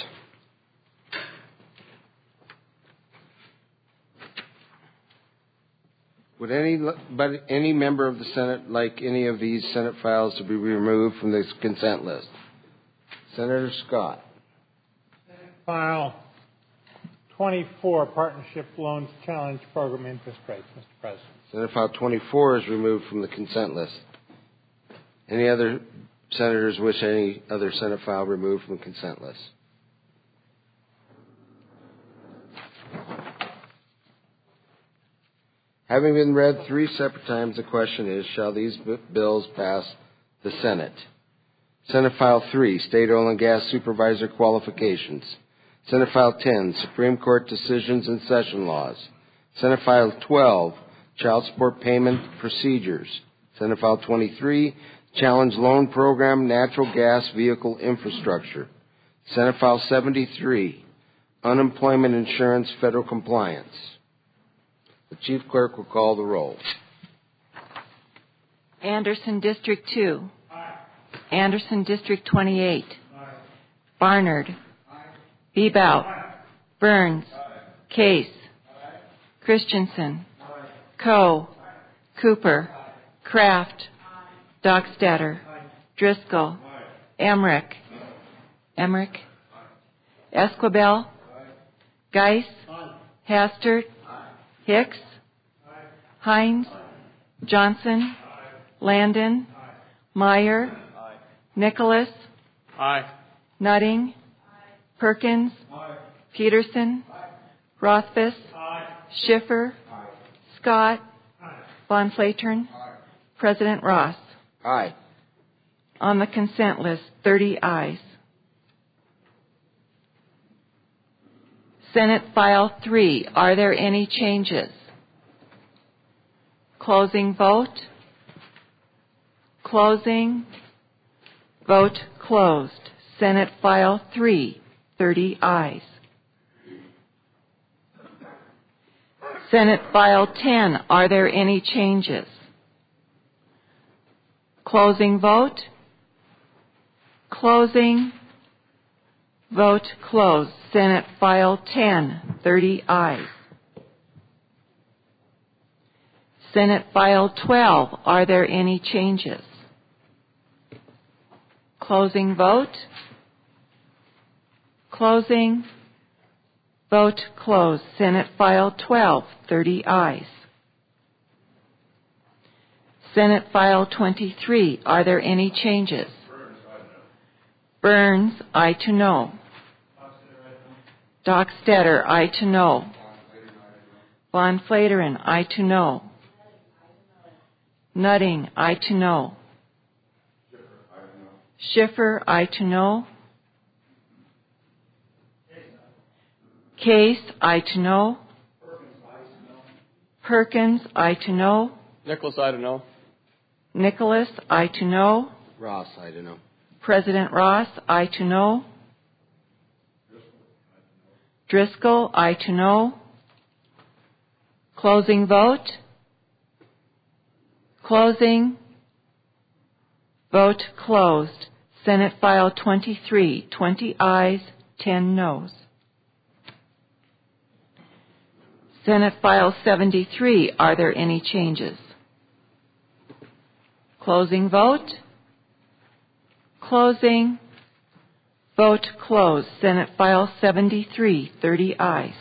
Would any member of the Senate like any of these Senate files to be removed from this consent list? Senator Scott. File 24, Partnership Loans Challenge Program Interest Rates, Mr. President. Senate File 24 is removed from the consent list. Any other senators wish any other Senate file removed from the consent list? Having been read three separate times, the question is, shall these bills pass the Senate? Senate File 3, State Oil and Gas Supervisor Qualifications. Senate File 10, Supreme Court Decisions and Session Laws. Senate File 12, Child Support Payment Procedures. Senate File 23, Challenge Loan Program, Natural Gas Vehicle Infrastructure. Senate File 73, Unemployment Insurance Federal Compliance. The Chief Clerk will call the roll. Anderson, District 2. Aye. Anderson, District 28. Aye. Barnard. Aye. Bebout. Aye. Burns. Aye. Case. Aye. Christensen. Aye. Coe. Aye. Cooper. Aye. Kraft. Aye. Dockstader. Aye. Driscoll. Aye. Emmerich. Aye. Emmerich. Aye. Esquivel. Aye. Geis. Aye. Hastert. Hicks, aye. Hines, aye. Johnson, aye. Landon, aye. Meyer, aye. Nicholas, aye. Nutting, aye. Perkins, aye. Peterson, aye. Rothfuss, aye. Schiffer, aye. Scott, aye. Von Flatern, aye. President Ross. Aye. On the consent list, 30 ayes. Senate File 3. Are there any changes? Closing vote. Closing. Vote closed. Senate File 3, 30 ayes. Senate File 10, are there any changes? Closing vote. Closing. Vote closed. Senate File 10, 30 ayes. Senate File 12, are there any changes? Closing vote. Closing. Vote closed. Senate File 12, 30 ayes. Senate File 23, are there any changes? Burns, aye to no. Dockstader, aye to no. Von Flateren, aye to no. Nutting, aye to no. Schiffer, aye to no. Case, aye to no. Perkins, aye to no. Nicholas, aye to no. Nicholas, aye to no. Ross, aye to no. President Ross, aye to no. Driscoll, aye to no. Closing vote. Closing. Vote closed. Senate File 23, 20 ayes, 10 noes. Senate File 73, are there any changes? Closing vote. Closing. Vote closed. Senate File 73, 30 ayes.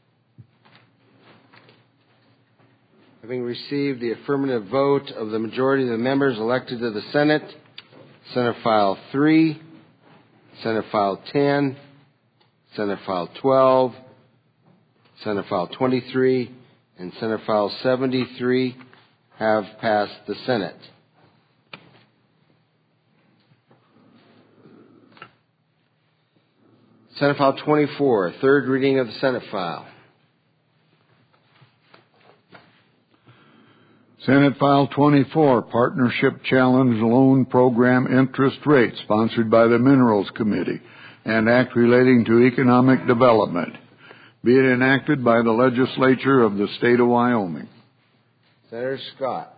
Having received the affirmative vote of the majority of the members elected to the Senate, Senate File 3, Senate File 10, Senate File 12, Senate File 23, and Senate File 73 have passed the Senate. Senate File 24, third reading of the Senate file. Senate File 24, Partnership Challenge Loan Program Interest Rate, sponsored by the Minerals Committee, and Act relating to economic development. Be it enacted by the legislature of the state of Wyoming. Senator Scott.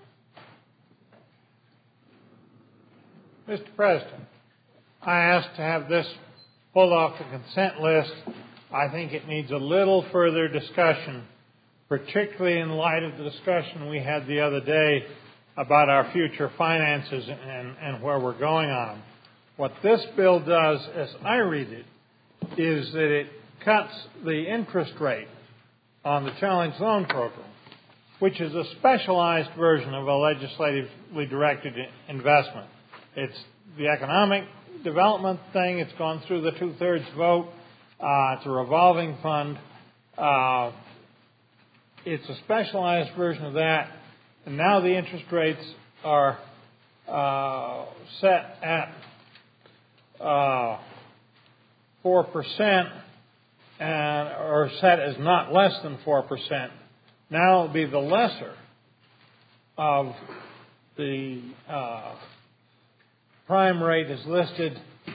Mr. President, I asked to have this pulled off the consent list. I think it needs a little further discussion, particularly in light of the discussion we had the other day about our future finances and where we're going on them. What this bill does, as I read it, is that it cuts the interest rate on the Challenge Loan Program, which is a specialized version of a legislatively directed investment. It's the economic development thing. It's gone through the 2/3 vote. It's a revolving fund. It's a specialized version of that. And now the interest rates are set at 4%, or set as not less than 4%. Now it'll be the lesser of the prime rate is listed,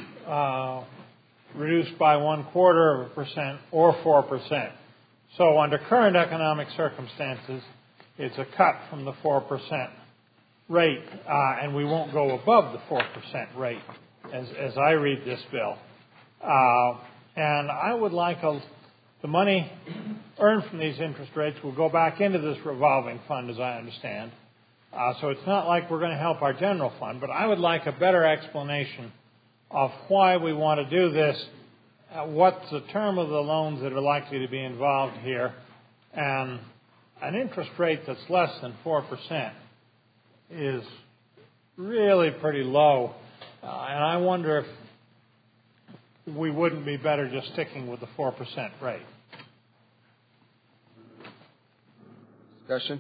reduced by 0.25% or 4%. So under current economic circumstances, it's a cut from the 4% rate, and we won't go above the 4% rate as I read this bill. And I would like the money earned from these interest rates will go back into this revolving fund, as I understand. So it's not like we're going to help our general fund, but I would like a better explanation of why we want to do this, what's the term of the loans that are likely to be involved here, and an interest rate that's less than 4% is really pretty low. And I wonder if we wouldn't be better just sticking with the 4% rate. Discussion?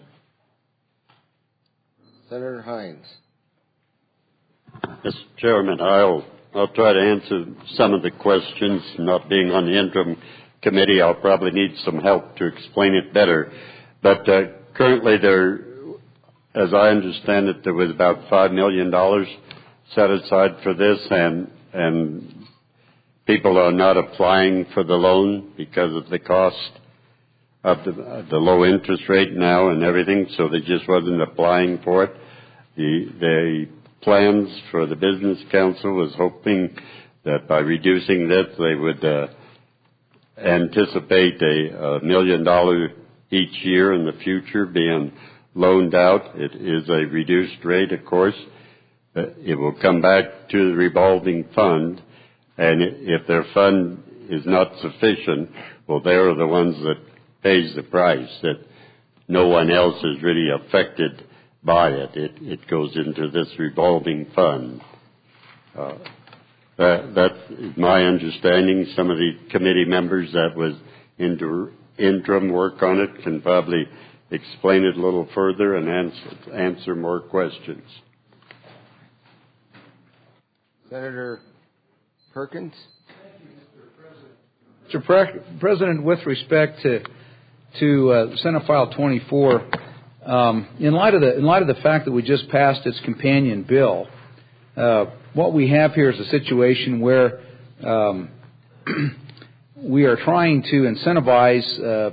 Senator Hines. Mr. Chairman, I'll try to answer some of the questions. Not being on the interim committee, I'll probably need some help to explain it better. But currently there, as I understand it, there was about $5 million set aside for this, and people are not applying for the loan because of the cost of the low interest rate now and everything, so they just wasn't applying for it. The plans for the Business Council was hoping that by reducing this, they would anticipate $1 million each year in the future being loaned out. It is a reduced rate, of course. It will come back to the revolving fund, and if their fund is not sufficient, well, they're the ones that pays the price, that no one else is really affected by it. It goes into this revolving fund. That's my understanding. Some of the committee members that was interim work on it can probably explain it a little further and answer more questions. Senator Perkins? Mr. President, with respect to Senate File 24, in light of the fact that we just passed its companion bill, what we have here is a situation where we are trying to incentivize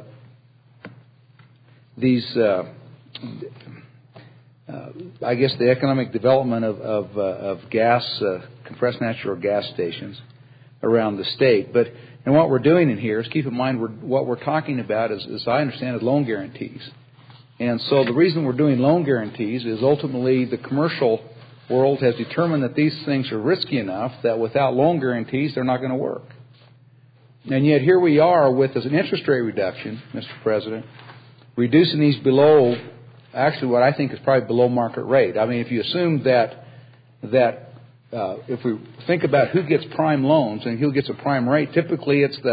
these, I guess, the economic development of gas, compressed natural gas stations around the state. And what we're doing in here is, keep in mind, what we're talking about is, as I understand it, loan guarantees. And so the reason we're doing loan guarantees is ultimately the commercial world has determined that these things are risky enough that without loan guarantees, they're not going to work. And yet here we are with, as an interest rate reduction, Mr. President, reducing these below, actually what I think is probably below market rate. I mean, if you assume that if we think about who gets prime loans and who gets a prime rate, typically it's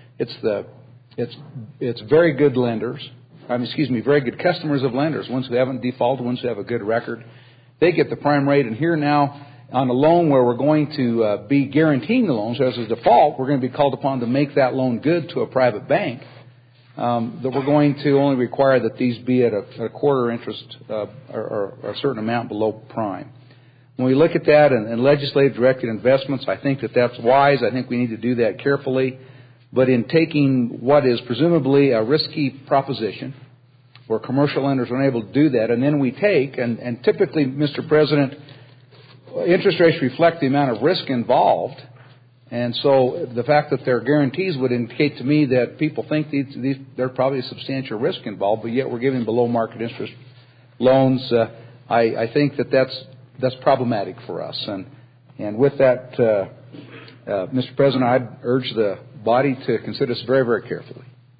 very good lenders. Very good customers of lenders, ones who haven't defaulted, ones who have a good record. They get the prime rate, and here now on a loan where we're going to be guaranteeing the loans as a default, we're going to be called upon to make that loan good to a private bank. That we're going to only require that these be at a quarter interest or a certain amount below prime. When we look at that and legislative directed investments, I think that that's wise. I think we need to do that carefully. But in taking what is presumably a risky proposition, where commercial lenders are unable to do that, and then we take, and typically, Mr. President, interest rates reflect the amount of risk involved. And so the fact that there are guarantees would indicate to me that people think there's probably a substantial risk involved, but yet we're giving below market interest loans. I think that's problematic for us. And with that, Mr. President, I'd urge the body to consider this very, very carefully.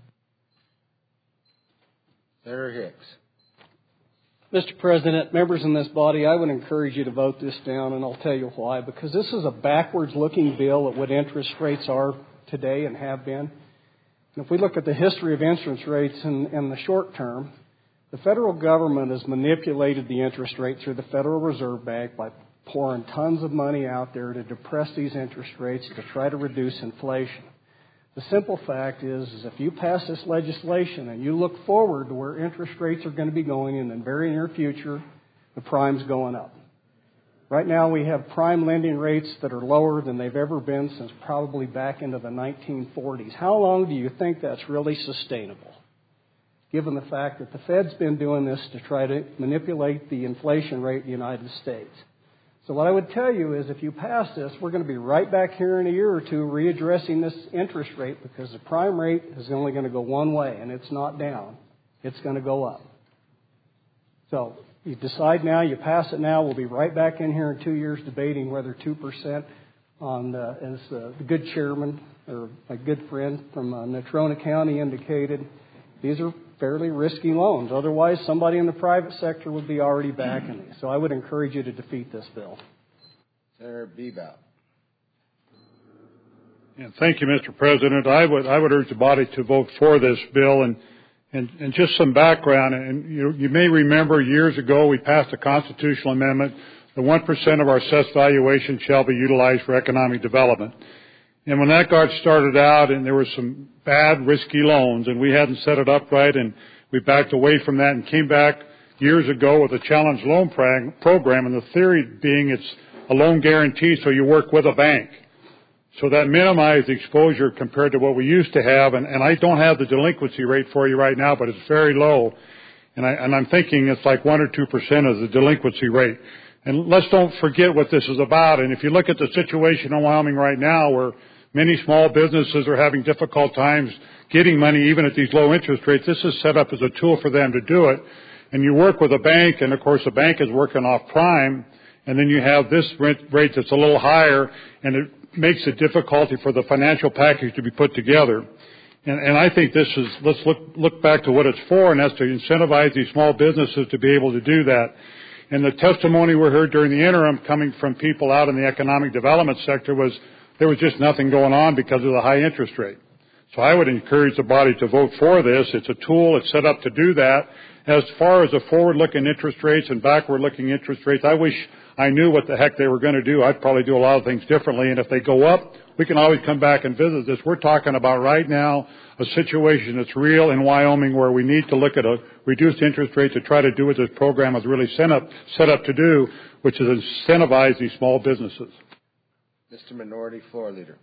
Senator Hicks. Mr. President, members in this body, I would encourage you to vote this down, and I'll tell you why. Because this is a backwards-looking bill at what interest rates are today and have been. And if we look at the history of interest rates in the short term, the federal government has manipulated the interest rate through the Federal Reserve Bank by pouring tons of money out there to depress these interest rates to try to reduce inflation. The simple fact is if you pass this legislation and you look forward to where interest rates are going to be going in the very near future, the prime's going up. Right now we have prime lending rates that are lower than they've ever been since probably back into the 1940s. How long do you think that's really sustainable, given the fact that the Fed's been doing this to try to manipulate the inflation rate in the United States? So what I would tell you is if you pass this, we're going to be right back here in a year or two readdressing this interest rate because the prime rate is only going to go one way, and it's not down. It's going to go up. So you decide now, you pass it now, we'll be right back in here in 2 years debating whether 2% as the good chairman or my good friend from Natrona County indicated, these are fairly risky loans. Otherwise, somebody in the private sector would be already backing these. So I would encourage you to defeat this bill. Senator Bebout. Yeah, thank you, Mr. President. I would urge the body to vote for this bill. And just some background. And you may remember years ago we passed a constitutional amendment. The 1% of our assessed valuation shall be utilized for economic development. And when that got started out and there were some bad, risky loans and we hadn't set it up right and we backed away from that and came back years ago with a challenge loan program, and the theory being it's a loan guarantee, so you work with a bank. So that minimized exposure compared to what we used to have, and I don't have the delinquency rate for you right now, but it's very low. And I'm thinking it's like 1 or 2% of the delinquency rate. And let's don't forget what this is about. And if you look at the situation in Wyoming right now, where many small businesses are having difficult times getting money even at these low interest rates, this is set up as a tool for them to do it. And you work with a bank, and of course the bank is working off prime, and then you have this rate that's a little higher, and it makes it difficulty for the financial package to be put together. And I think this is, let's look back to what it's for, and that's to incentivize these small businesses to be able to do that. And the testimony we heard during the interim coming from people out in the economic development sector was there was just nothing going on because of the high interest rate. So I would encourage the body to vote for this. It's a tool. It's set up to do that. As far as the forward-looking interest rates and backward-looking interest rates, I wish I knew what the heck they were going to do. I'd probably do a lot of things differently. And if they go up, we can always come back and visit this. We're talking about right now a situation that's real in Wyoming where we need to look at a reduced interest rate to try to do what this program is really set up to do, which is incentivize these small businesses. Mr. Minority Floor Leader.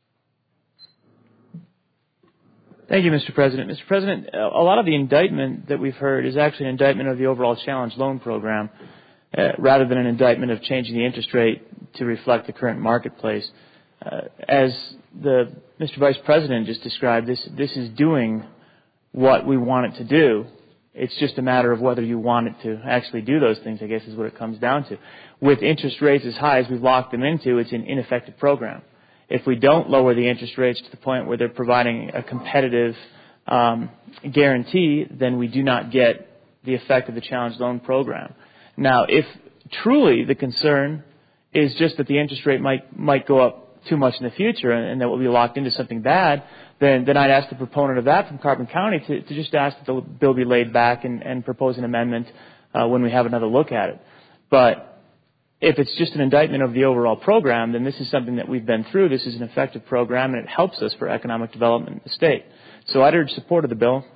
Thank you, Mr. President. Mr. President, a lot of the indictment that we've heard is actually an indictment of the overall challenge loan program rather than an indictment of changing the interest rate to reflect the current marketplace. As Mr. Vice President just described, this is doing what we want it to do. It's just a matter of whether you want it to actually do those things, I guess is what it comes down to. With interest rates as high as we've locked them into, it's an ineffective program. If we don't lower the interest rates to the point where they're providing a competitive guarantee, then we do not get the effect of the challenge loan program. Now, if truly the concern is just that the interest rate might go up too much in the future and that we'll be locked into something bad, then I'd ask the proponent of that from Carbon County to just ask that the bill be laid back and propose an amendment when we have another look at it. But if it's just an indictment of the overall program, then this is something that we've been through. This is an effective program, and it helps us for economic development in the state. So I'd urge support of the bill.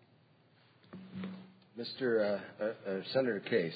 Senator Case.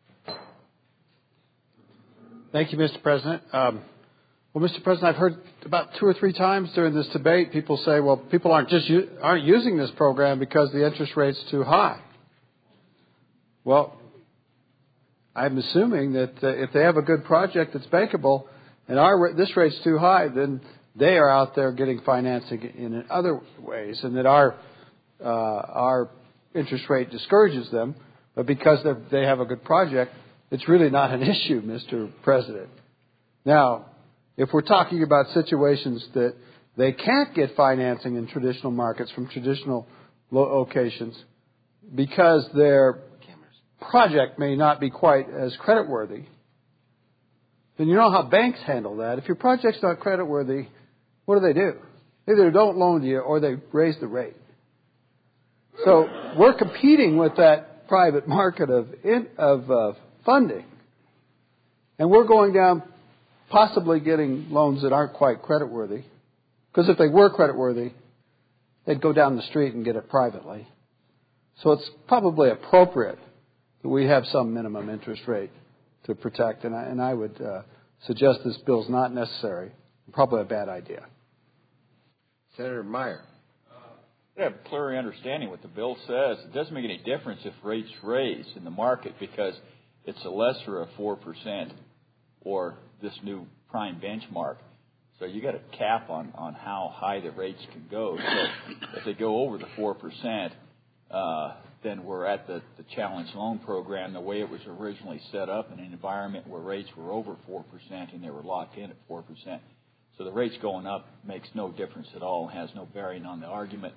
Thank you, Mr. President. Well, Mr. President, I've heard about 2 or 3 times during this debate people say, well, people aren't using this program because the interest rate's too high. Well, I'm assuming that if they have a good project that's bankable and this rate's too high, then they are out there getting financing in other ways, and that our interest rate discourages them. But because they have a good project, it's really not an issue, Mr. President. Now, if we're talking about situations that they can't get financing in traditional markets from traditional locations because their project may not be quite as creditworthy, then you know how banks handle that. If your project's not creditworthy, what do? They either don't loan to you or they raise the rate. So we're competing with that private market of funding, and we're going down possibly getting loans that aren't quite creditworthy, because if they were creditworthy, they'd go down the street and get it privately. So it's probably appropriate that we have some minimum interest rate to protect, and I would suggest this bill's not necessary, probably a bad idea. Senator Meyer. I have a clear understanding what the bill says. It doesn't make any difference if rates raise in the market because it's a lesser of 4% or this new prime benchmark. So you got a cap on how high the rates can go. So if they go over the 4%, then we're at the challenge loan program the way it was originally set up in an environment where rates were over 4% and they were locked in at 4%. So the rates going up makes no difference at all and has no bearing on the argument.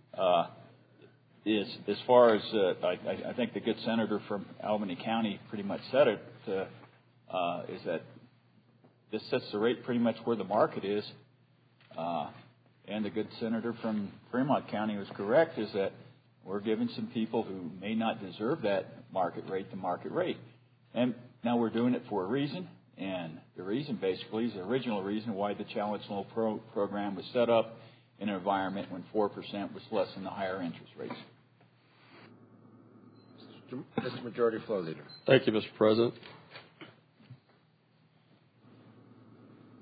As far as I think the good senator from Albany County pretty much said it, is that this sets the rate pretty much where the market is. And the good senator from Fremont County was correct, is that we're giving some people who may not deserve that market rate the market rate. And now we're doing it for a reason. And the reason basically is the original reason why the Challenge Loan Program was set up in an environment when 4% was less than the higher interest rates. Mr. Majority Floor Leader. Thank you, Mr. President.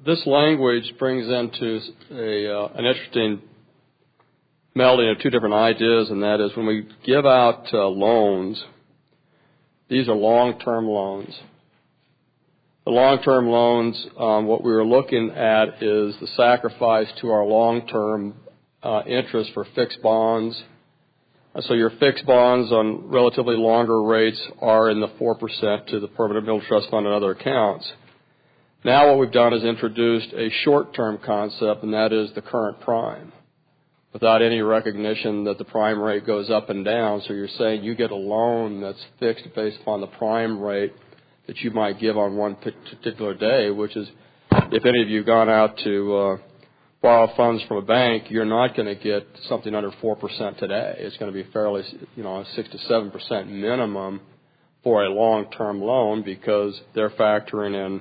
this language brings into an interesting melding of two different ideas, and that is when we give out loans, these are long-term loans. The long-term loans, what we were looking at is the sacrifice to our long-term interest for fixed bonds. So your fixed bonds on relatively longer rates are in the 4% to the Permanent Middle Trust Fund and other accounts. Now what we've done is introduced a short-term concept, and that is the current prime, without any recognition that the prime rate goes up and down. So you're saying you get a loan that's fixed based upon the prime rate that you might give on one particular day, which is, if any of you have gone out to borrow funds from a bank, you're not going to get something under 4% today. It's going to be fairly, 6 to 7% minimum for a long-term loan because they're factoring in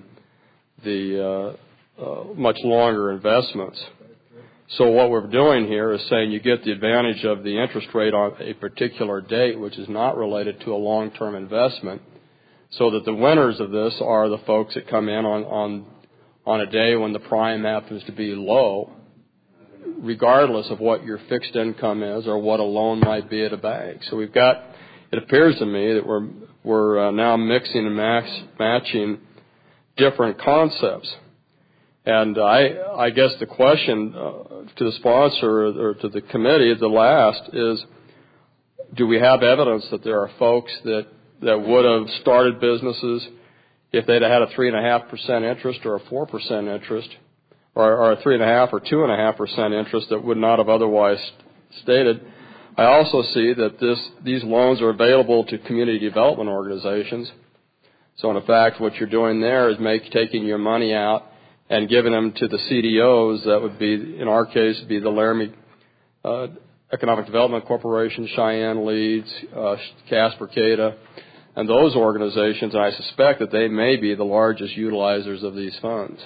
the much longer investments. So what we're doing here is saying you get the advantage of the interest rate on a particular date, which is not related to a long-term investment, so that the winners of this are the folks that come in on a day when the prime happens to be low, regardless of what your fixed income is or what a loan might be at a bank. So we've got, it appears to me that we're now mixing and matching different concepts. And I guess the question to the sponsor or to the committee at the last is, do we have evidence that there are folks that would have started businesses if they'd had a 3.5% interest or a 4% interest, or a 3.5 or 2.5% interest that would not have otherwise stated? I also see that these loans are available to community development organizations. So in fact, what you're doing there is taking your money out and giving them to the CDOs. That would be, in our case, be the Laramie Economic Development Corporation, Cheyenne Leeds, Casper Cada, and those organizations. And I suspect that they may be the largest utilizers of these funds.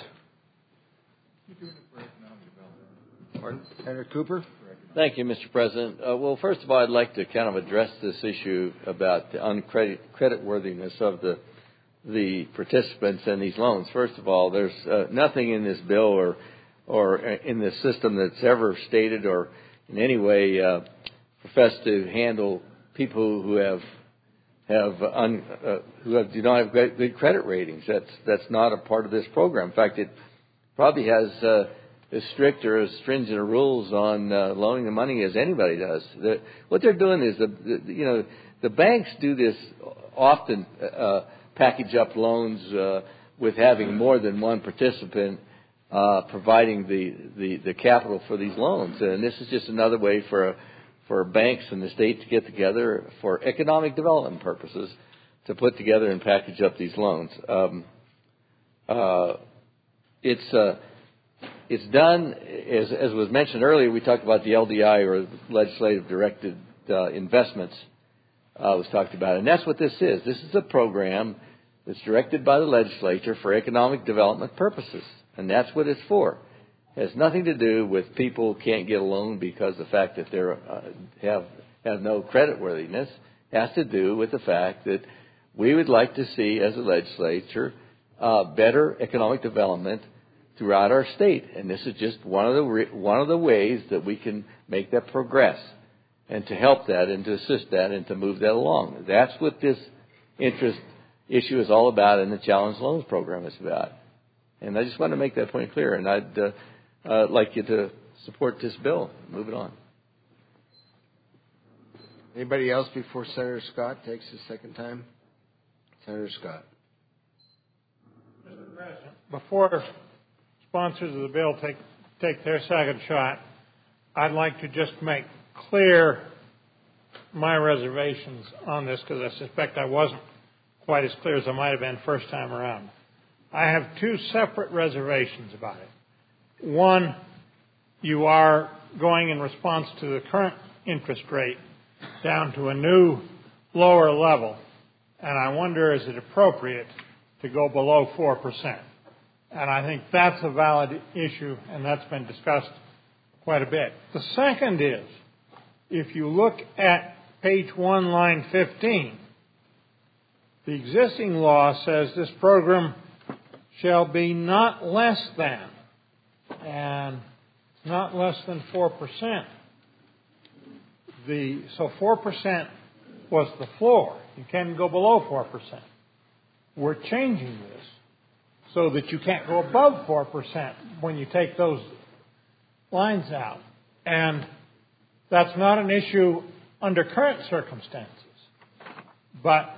Senator Cooper. Thank you, Mr. President. Well, first of all, I'd like to kind of address this issue about the creditworthiness of the participants in these loans. First of all, there's nothing in this bill or in this system that's ever stated or in any way professed to handle people who do not have good credit ratings. That's not a part of this program. In fact, it probably has as strict or as stringent rules on loaning the money as anybody does. What they're doing is the banks do this often. Package up loans with having more than one participant providing the capital for these loans, and this is just another way for banks in the state to get together for economic development purposes to put together and package up these loans. It's done as was mentioned earlier. We talked about the LDI, or legislative directed investments. Was talked about, and that's what this is. This is a program that's directed by the legislature for economic development purposes, and that's what it's for. It has nothing to do with people who can't get a loan because of the fact that they have no creditworthiness. It has to do with the fact that we would like to see, as a legislature, better economic development throughout our state, and this is just one of the ways that we can make that progress, and to help that and to assist that and to move that along. That's what this interest issue is all about, and the Challenge Loans program is about. And I just want to make that point clear, and I'd like you to support this bill. Move it on. Anybody else before Senator Scott takes his second time? Senator Scott. Mr. President, before sponsors of the bill take their second shot, I'd like to just make clear my reservations on this, because I suspect I wasn't quite as clear as I might have been first time around. I have two separate reservations about it. One, you are going in response to the current interest rate down to a new lower level, and I wonder, is it appropriate to go below 4%? And I think that's a valid issue, and that's been discussed quite a bit. The second is, if you look at page 1, line 15, the existing law says this program shall be not less than and it's not less than 4%. So 4% was the floor. You can't go below 4%. We're changing this so that you can't go above 4% when you take those lines out. And that's not an issue under current circumstances. But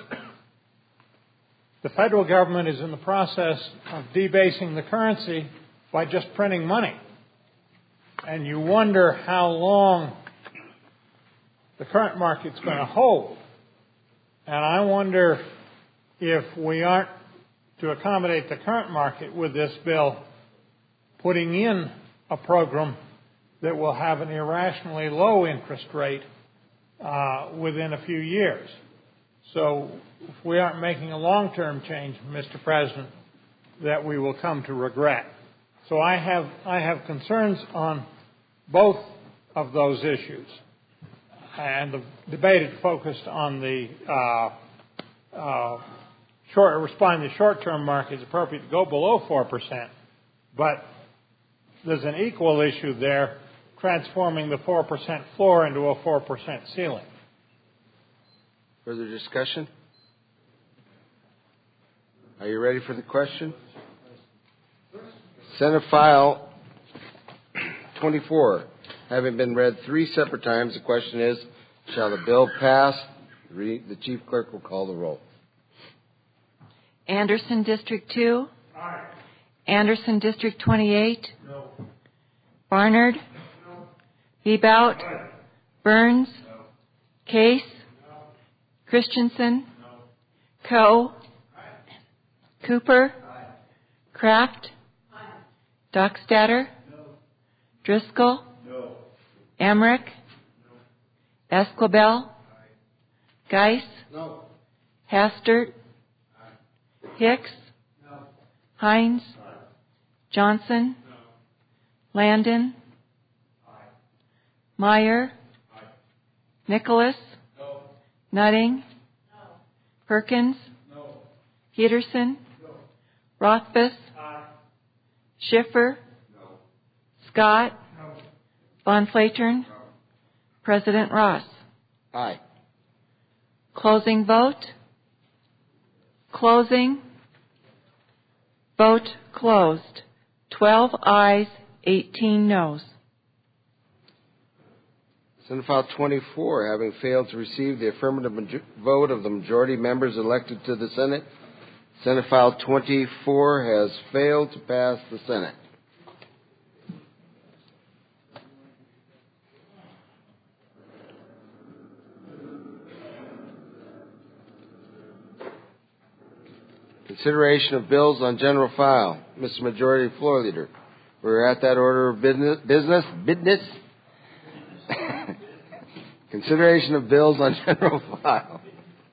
the federal government is in the process of debasing the currency by just printing money. And you wonder how long the current market's going to hold. And I wonder if we aren't, to accommodate the current market with this bill, putting in a program that will have an irrationally low interest rate within a few years. So if we aren't making a long-term change, Mr. President, that we will come to regret. So I have concerns on both of those issues. And the debate is focused on the responding to the short-term market is appropriate to go below 4%. But there's an equal issue there, transforming the 4% floor into a 4% ceiling. Further discussion? Are you ready for the question? Senate File 24, having been read 3 separate times, the question is, shall the bill pass? The Chief Clerk will call the roll. Anderson, District 2. Aye. Anderson, District 28. No. Barnard. No. Bebout. Aye. Burns. No. Case. No. Christensen. No. Coe. Aye. Cooper. Aye. Kraft. Aye. Dockstader. No. Driscoll. No. Emmerich. No. Esquibel. Geis. No. Hastert. Hicks. No. Hines. Johnson. No. Landon. Aye. Meyer. Aye. Nicholas. No. Nutting. No. Perkins. No. Peterson. No. Rothfuss. Aye. Schiffer. No. Scott. No. Von Flatern. No. President Ross. Aye. Closing vote. Closing. Vote closed. 12 ayes, 18 noes. Senate File 24, having failed to receive the affirmative vote of the majority of members elected to the Senate, Senate File 24 has failed to pass the Senate. Consideration of bills on general file. Mr. Majority Floor Leader, we're at that order of business. Consideration of bills on general file.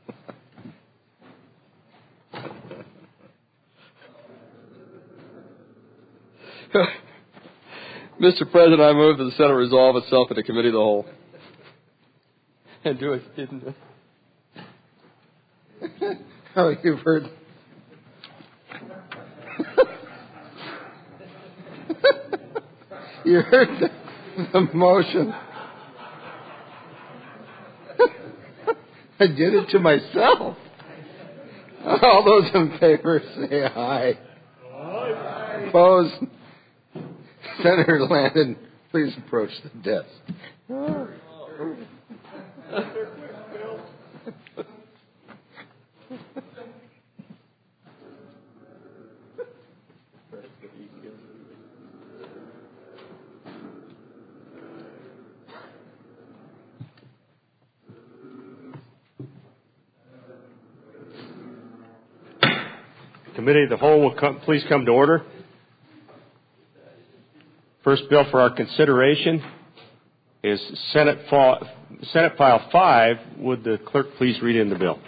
Mr. President, I move that the Senate resolve itself into Committee of the Whole. And do it, didn't it? Oh, you've heard. You heard the motion. I did it to myself. All those in favor say aye. Aye. Opposed? Senator Landon, please approach the desk. Committee of the Whole will please come to order. First bill for our consideration is Senate File 5. Would the clerk please read in the bill?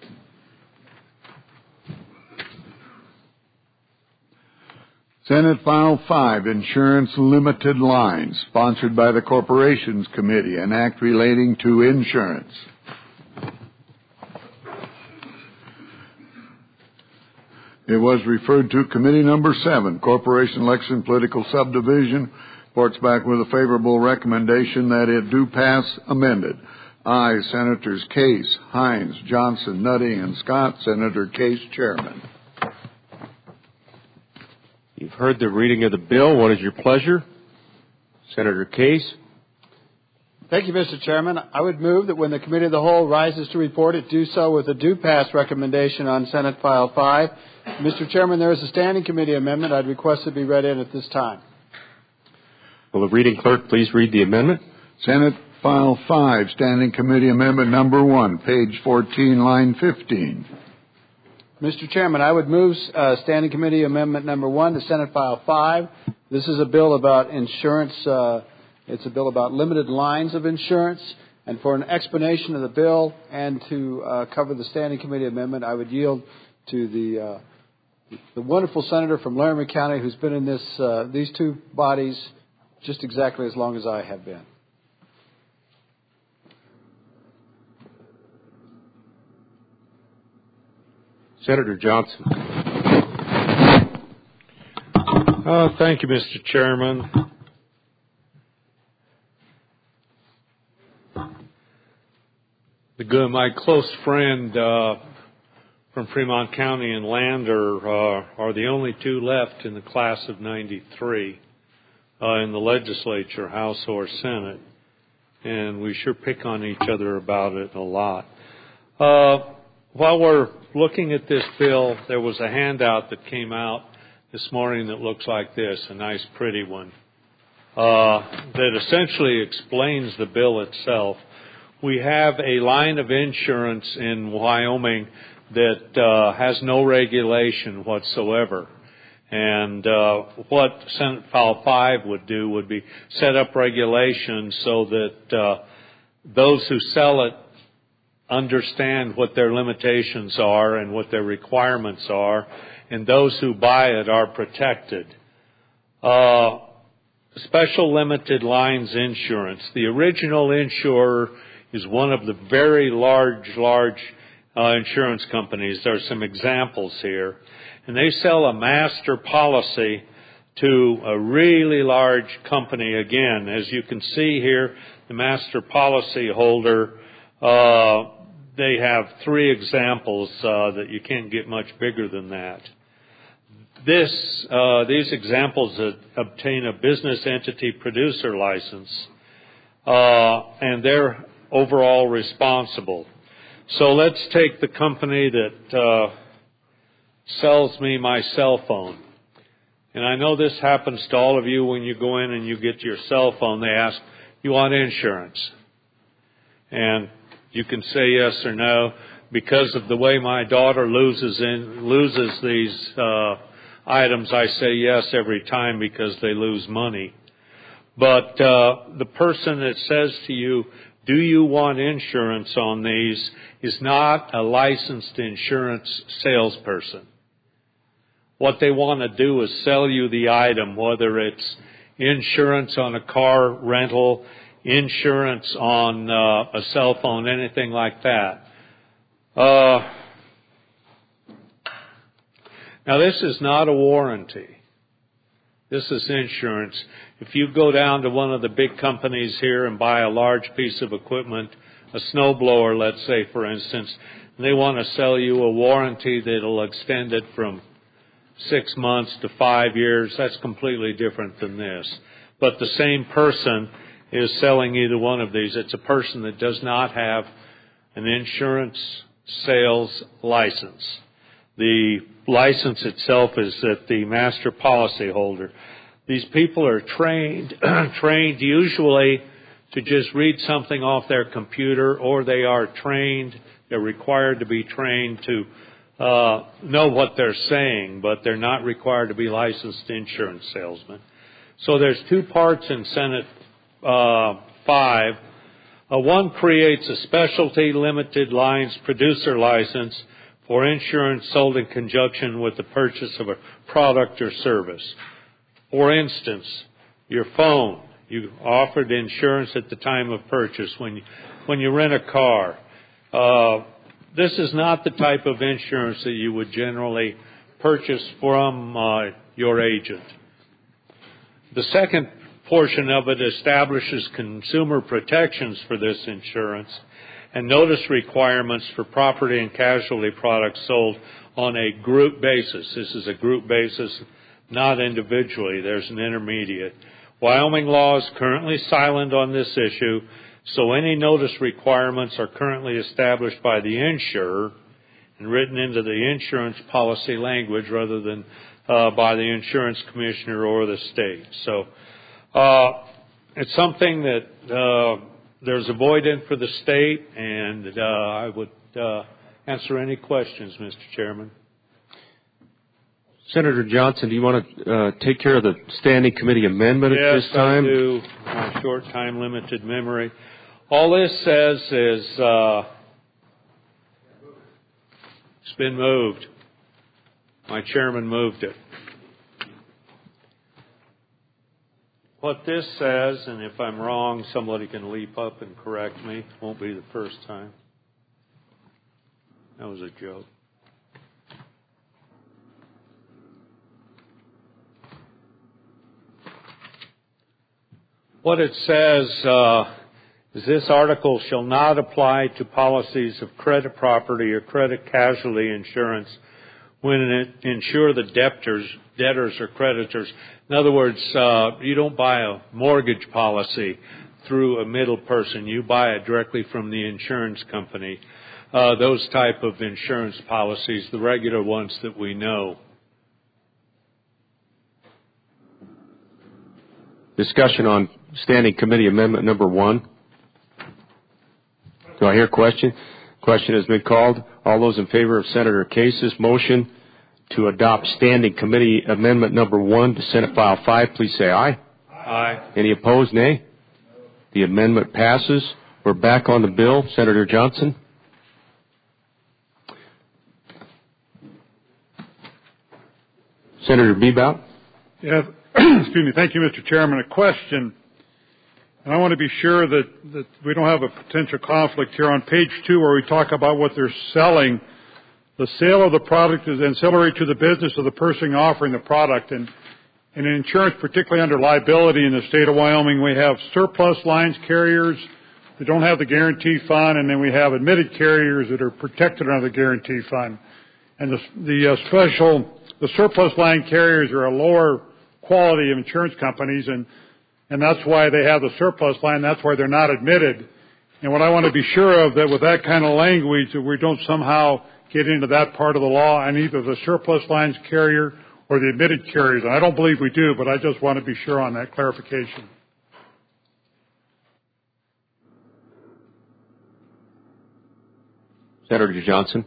Senate File 5, Insurance Limited Lines, sponsored by the Corporations Committee, an act relating to insurance. It was referred to Committee Number 7, Corporation Election Political Subdivision. Reports back with a favorable recommendation that it do pass amended. Aye, Senators Case, Hines, Johnson, Nutting, and Scott. Senator Case, Chairman. You've heard the reading of the bill. What is your pleasure? Senator Case. Thank you, Mr. Chairman. I would move that when the Committee of the Whole rises to report, it do so with a do pass recommendation on Senate File 5. Mr. Chairman, there is a standing committee amendment. I'd request it be read in at this time. Will the reading clerk please read the amendment? Senate File 5, Standing Committee Amendment Number 1, page 14, line 15. Mr. Chairman, I would move Standing Committee Amendment Number 1 to Senate File 5. This is a bill about insurance. It's a bill about limited lines of insurance. And for an explanation of the bill and to cover the Standing Committee Amendment, I would yield to the wonderful senator from Laramie County who's been in these two bodies just exactly as long as I have been. Senator Johnson. Thank you, Mr. Chairman. My close friend from Fremont County and Lander are the only two left in the class of 93 in the legislature, House or Senate. And we sure pick on each other about it a lot. While we're looking at this bill, there was a handout that came out this morning that looks like this, a nice pretty one, that essentially explains the bill itself. We have a line of insurance in Wyoming that has no regulation whatsoever. And what Senate File 5 would do would be set up regulations so that those who sell it understand what their limitations are and what their requirements are, and those who buy it are protected. Special limited lines insurance. The original insurer is one of the very large insurance companies. There are some examples here. And they sell a master policy to a really large company. Again, as you can see here, the master policy holder, they have three examples that you can't get much bigger than that. These examples obtain a business entity producer license, and they're overall responsible. So let's take the company that sells me my cell phone. And I know this happens to all of you when you go in and you get your cell phone. They ask, you want insurance? And you can say yes or no. Because of the way my daughter loses these items, I say yes every time because they lose money. But the person that says to you, do you want insurance on these, is not a licensed insurance salesperson. What they want to do is sell you the item, whether it's insurance on a car rental, insurance on a cell phone, anything like that. Now, this is not a warranty. This is insurance. If you go down to one of the big companies here and buy a large piece of equipment, a snowblower, let's say, for instance, and they want to sell you a warranty that'll extend it from 6 months to 5 years, that's completely different than this. But the same person is selling either one of these. It's a person that does not have an insurance sales license. The license itself is at the master policy holder. These people are trained usually to just read something off their computer, or they're required to be trained to know what they're saying, but they're not required to be licensed insurance salesmen. So there's two parts in Senate 5. One creates a specialty limited lines producer license for insurance sold in conjunction with the purchase of a product or service. For instance, your phone, you offered insurance at the time of purchase when you rent a car. This is not the type of insurance that you would generally purchased from your agent. The second portion of it establishes consumer protections for this insurance and notice requirements for property and casualty products sold on a group basis. This is a group basis, not individually. There's an intermediate. Wyoming law is currently silent on this issue, so any notice requirements are currently established by the insurer and written into the insurance policy language rather than by the insurance commissioner or the state. So it's something that there's a void in for the state, and I would answer any questions, Mr. Chairman. Senator Johnson, do you want to take care of the standing committee amendment at this time? Yes, I do. My short time, limited memory. All this says is it's been moved. My chairman moved it. What this says, and if I'm wrong, somebody can leap up and correct me. It won't be the first time. That was a joke. What it says is this article shall not apply to policies of credit property or credit casualty insurance when it insure the debtors or creditors. In other words, you don't buy a mortgage policy through a middle person. You buy it directly from the insurance company. Those type of insurance policies, the regular ones that we know. Discussion on standing committee amendment number 1. Do I hear a question? Question has been called. All those in favor of Senator Case's motion to adopt standing committee amendment number 1 to Senate File 5, please say aye. Aye. Any opposed, nay? The amendment passes. We're back on the bill. Senator Johnson. Senator Bebout. Yeah, Excuse me. Thank you, Mr. Chairman. A question, and I want to be sure that we don't have a potential conflict here. On page 2, where we talk about what they're selling, the sale of the product is ancillary to the business of the person offering the product. And in insurance, particularly under liability in the state of Wyoming, we have surplus lines carriers that don't have the guarantee fund, and then we have admitted carriers that are protected under the guarantee fund. And the surplus line carriers are a lower quality of insurance companies, and that's why they have the surplus line. That's why they're not admitted. And what I want to be sure of, that with that kind of language, that we don't somehow get into that part of the law on either the surplus lines carrier or the admitted carriers. And I don't believe we do, but I just want to be sure on that clarification. Senator Johnson.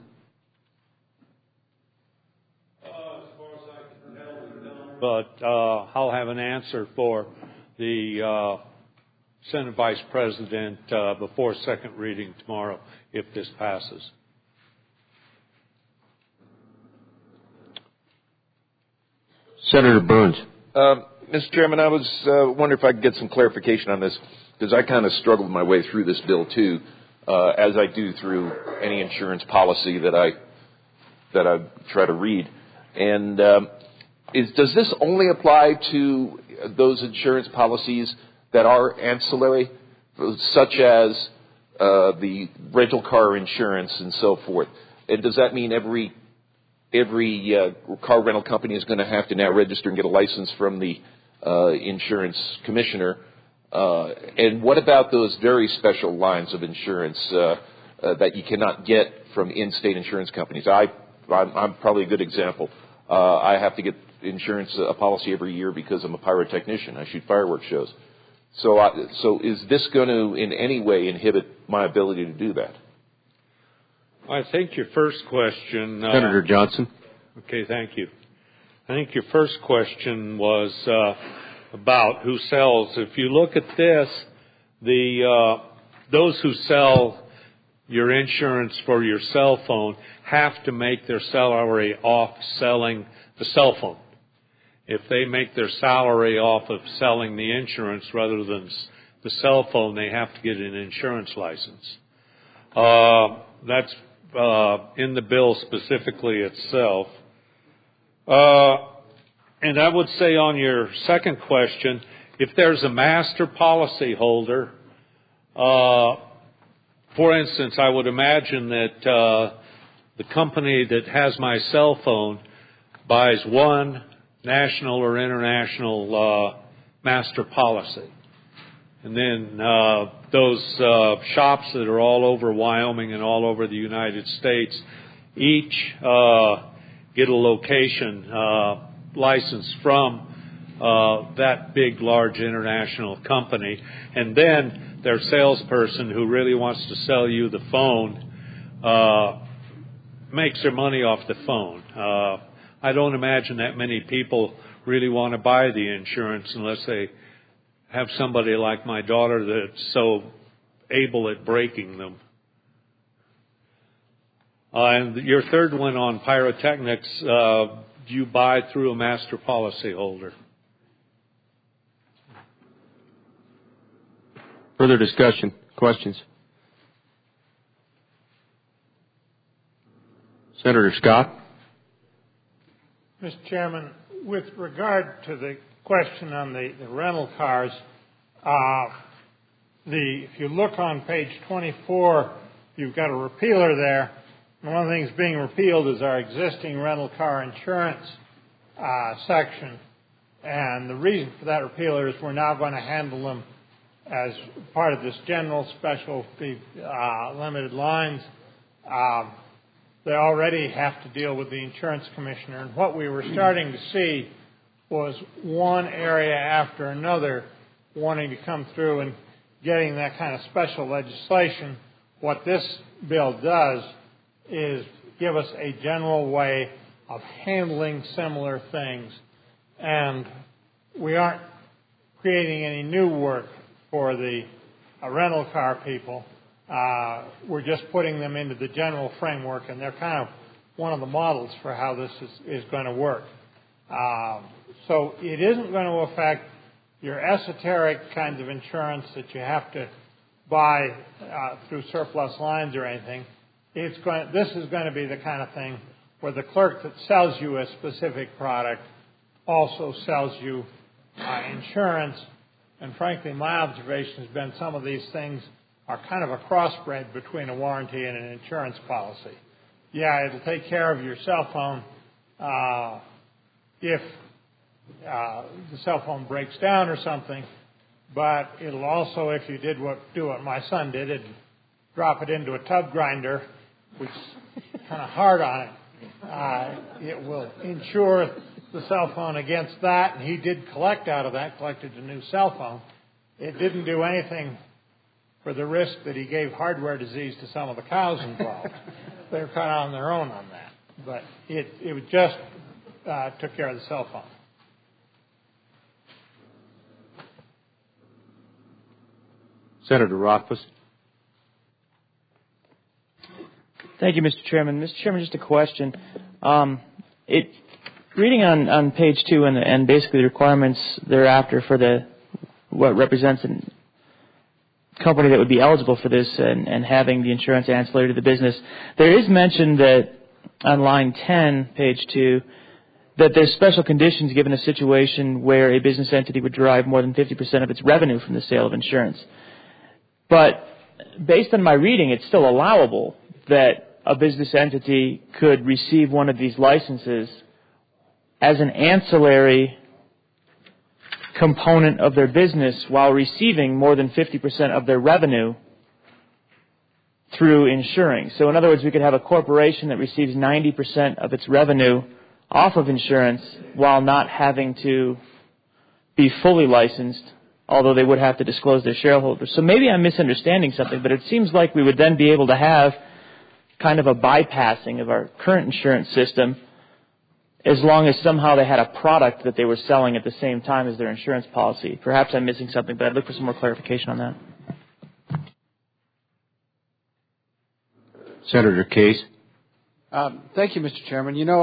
But I'll have an answer for the Senate Vice President before second reading tomorrow if this passes. Senator Burns. Mr. Chairman, I was wondering if I could get some clarification on this, because I kind of struggled my way through this bill too, as I do through any insurance policy that I try to read. And does this only apply to those insurance policies that are ancillary, such as the rental car insurance and so forth? And does that mean every car rental company is going to have to now register and get a license from the insurance commissioner? And what about those very special lines of insurance that you cannot get from in-state insurance companies? I'm probably a good example. I have to get insurance, a policy every year because I'm a pyrotechnician. I shoot fireworks shows. So is this going to in any way inhibit my ability to do that? I think your first question... Senator Johnson. Okay, thank you. I think your first question was about who sells. If you look at this, those who sell your insurance for your cell phone have to make their salary off selling the cell phone. If they make their salary off of selling the insurance rather than the cell phone, they have to get an insurance license. That's in the bill specifically itself. And I would say on your second question, if there's a master policy holder, for instance, I would imagine that the company that has my cell phone buys one national or international master policy. And then those shops that are all over Wyoming and all over the United States each get a location license from that big, large international company. And then their salesperson who really wants to sell you the phone makes their money off the phone. I don't imagine that many people really want to buy the insurance unless they have somebody like my daughter that's so able at breaking them. And your third one on pyrotechnics, do you buy through a master policy holder? Further discussion? Questions? Senator Scott? Mr. Chairman, with regard to the question on the rental cars, if you look on page 24, you've got a repealer there. And one of the things being repealed is our existing rental car insurance section. And the reason for that repealer is we're now going to handle them as part of this general specialty limited lines. They already have to deal with the insurance commissioner. And what we were starting to see was one area after another wanting to come through and getting that kind of special legislation. What this bill does is give us a general way of handling similar things. And we aren't creating any new work for the rental car people. We're just putting them into the general framework, and they're kind of one of the models for how this is going to work. So it isn't going to affect your esoteric kinds of insurance that you have to buy through surplus lines or anything. This is going to be the kind of thing where the clerk that sells you a specific product also sells you insurance. And frankly, my observation has been some of these things are kind of a crossbred between a warranty and an insurance policy. Yeah, it'll take care of your cell phone if the cell phone breaks down or something, but it'll also, if you do what my son did, and drop it into a tub grinder, which is kind of hard on it, it will insure the cell phone against that, and he did collected a new cell phone. It didn't do anything for the risk that he gave hardware disease to some of the cows involved. They were kind of on their own on that. But it just took care of the cell phone. Senator Rothfuss. Thank you, Mr. Chairman. Mr. Chairman, just a question. Reading on page 2 and basically the requirements thereafter for what represents a company that would be eligible for this and having the insurance ancillary to the business, there is mention that on line 10, page 2, that there's special conditions given a situation where a business entity would derive more than 50% of its revenue from the sale of insurance. But based on my reading, it's still allowable that a business entity could receive one of these licenses as an ancillary component of their business while receiving more than 50% of their revenue through insuring. So in other words, we could have a corporation that receives 90% of its revenue off of insurance while not having to be fully licensed, although they would have to disclose their shareholders. So maybe I'm misunderstanding something, but it seems like we would then be able to have kind of a bypassing of our current insurance system as long as somehow they had a product that they were selling at the same time as their insurance policy. Perhaps I'm missing something, but I'd look for some more clarification on that. Senator Case. Thank you, Mr. Chairman. You know,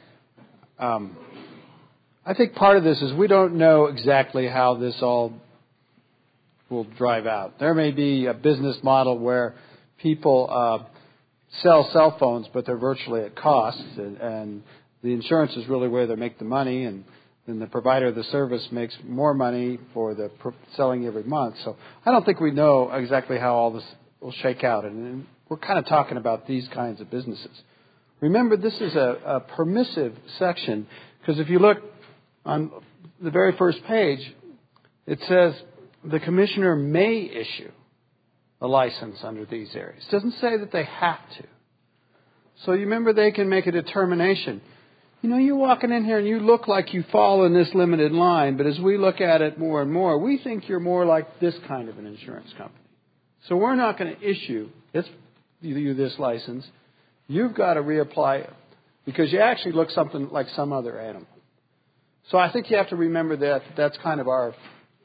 I think part of this is we don't know exactly how this all will drive out. There may be a business model where people sell cell phones, but they're virtually at cost, and the insurance is really where they make the money, and then the provider of the service makes more money for the selling every month. So I don't think we know exactly how all this will shake out, and we're kind of talking about these kinds of businesses. Remember, this is a permissive section, because if you look on the very first page, it says the commissioner may issue a license under these areas. It doesn't say that they have to. So you remember, they can make a determination. You know, you're walking in here and you look like you fall in this limited line, but as we look at it more and more, we think you're more like this kind of an insurance company. So we're not going to issue you this license. You've got to reapply it because you actually look something like some other animal. So I think you have to remember that that's kind of our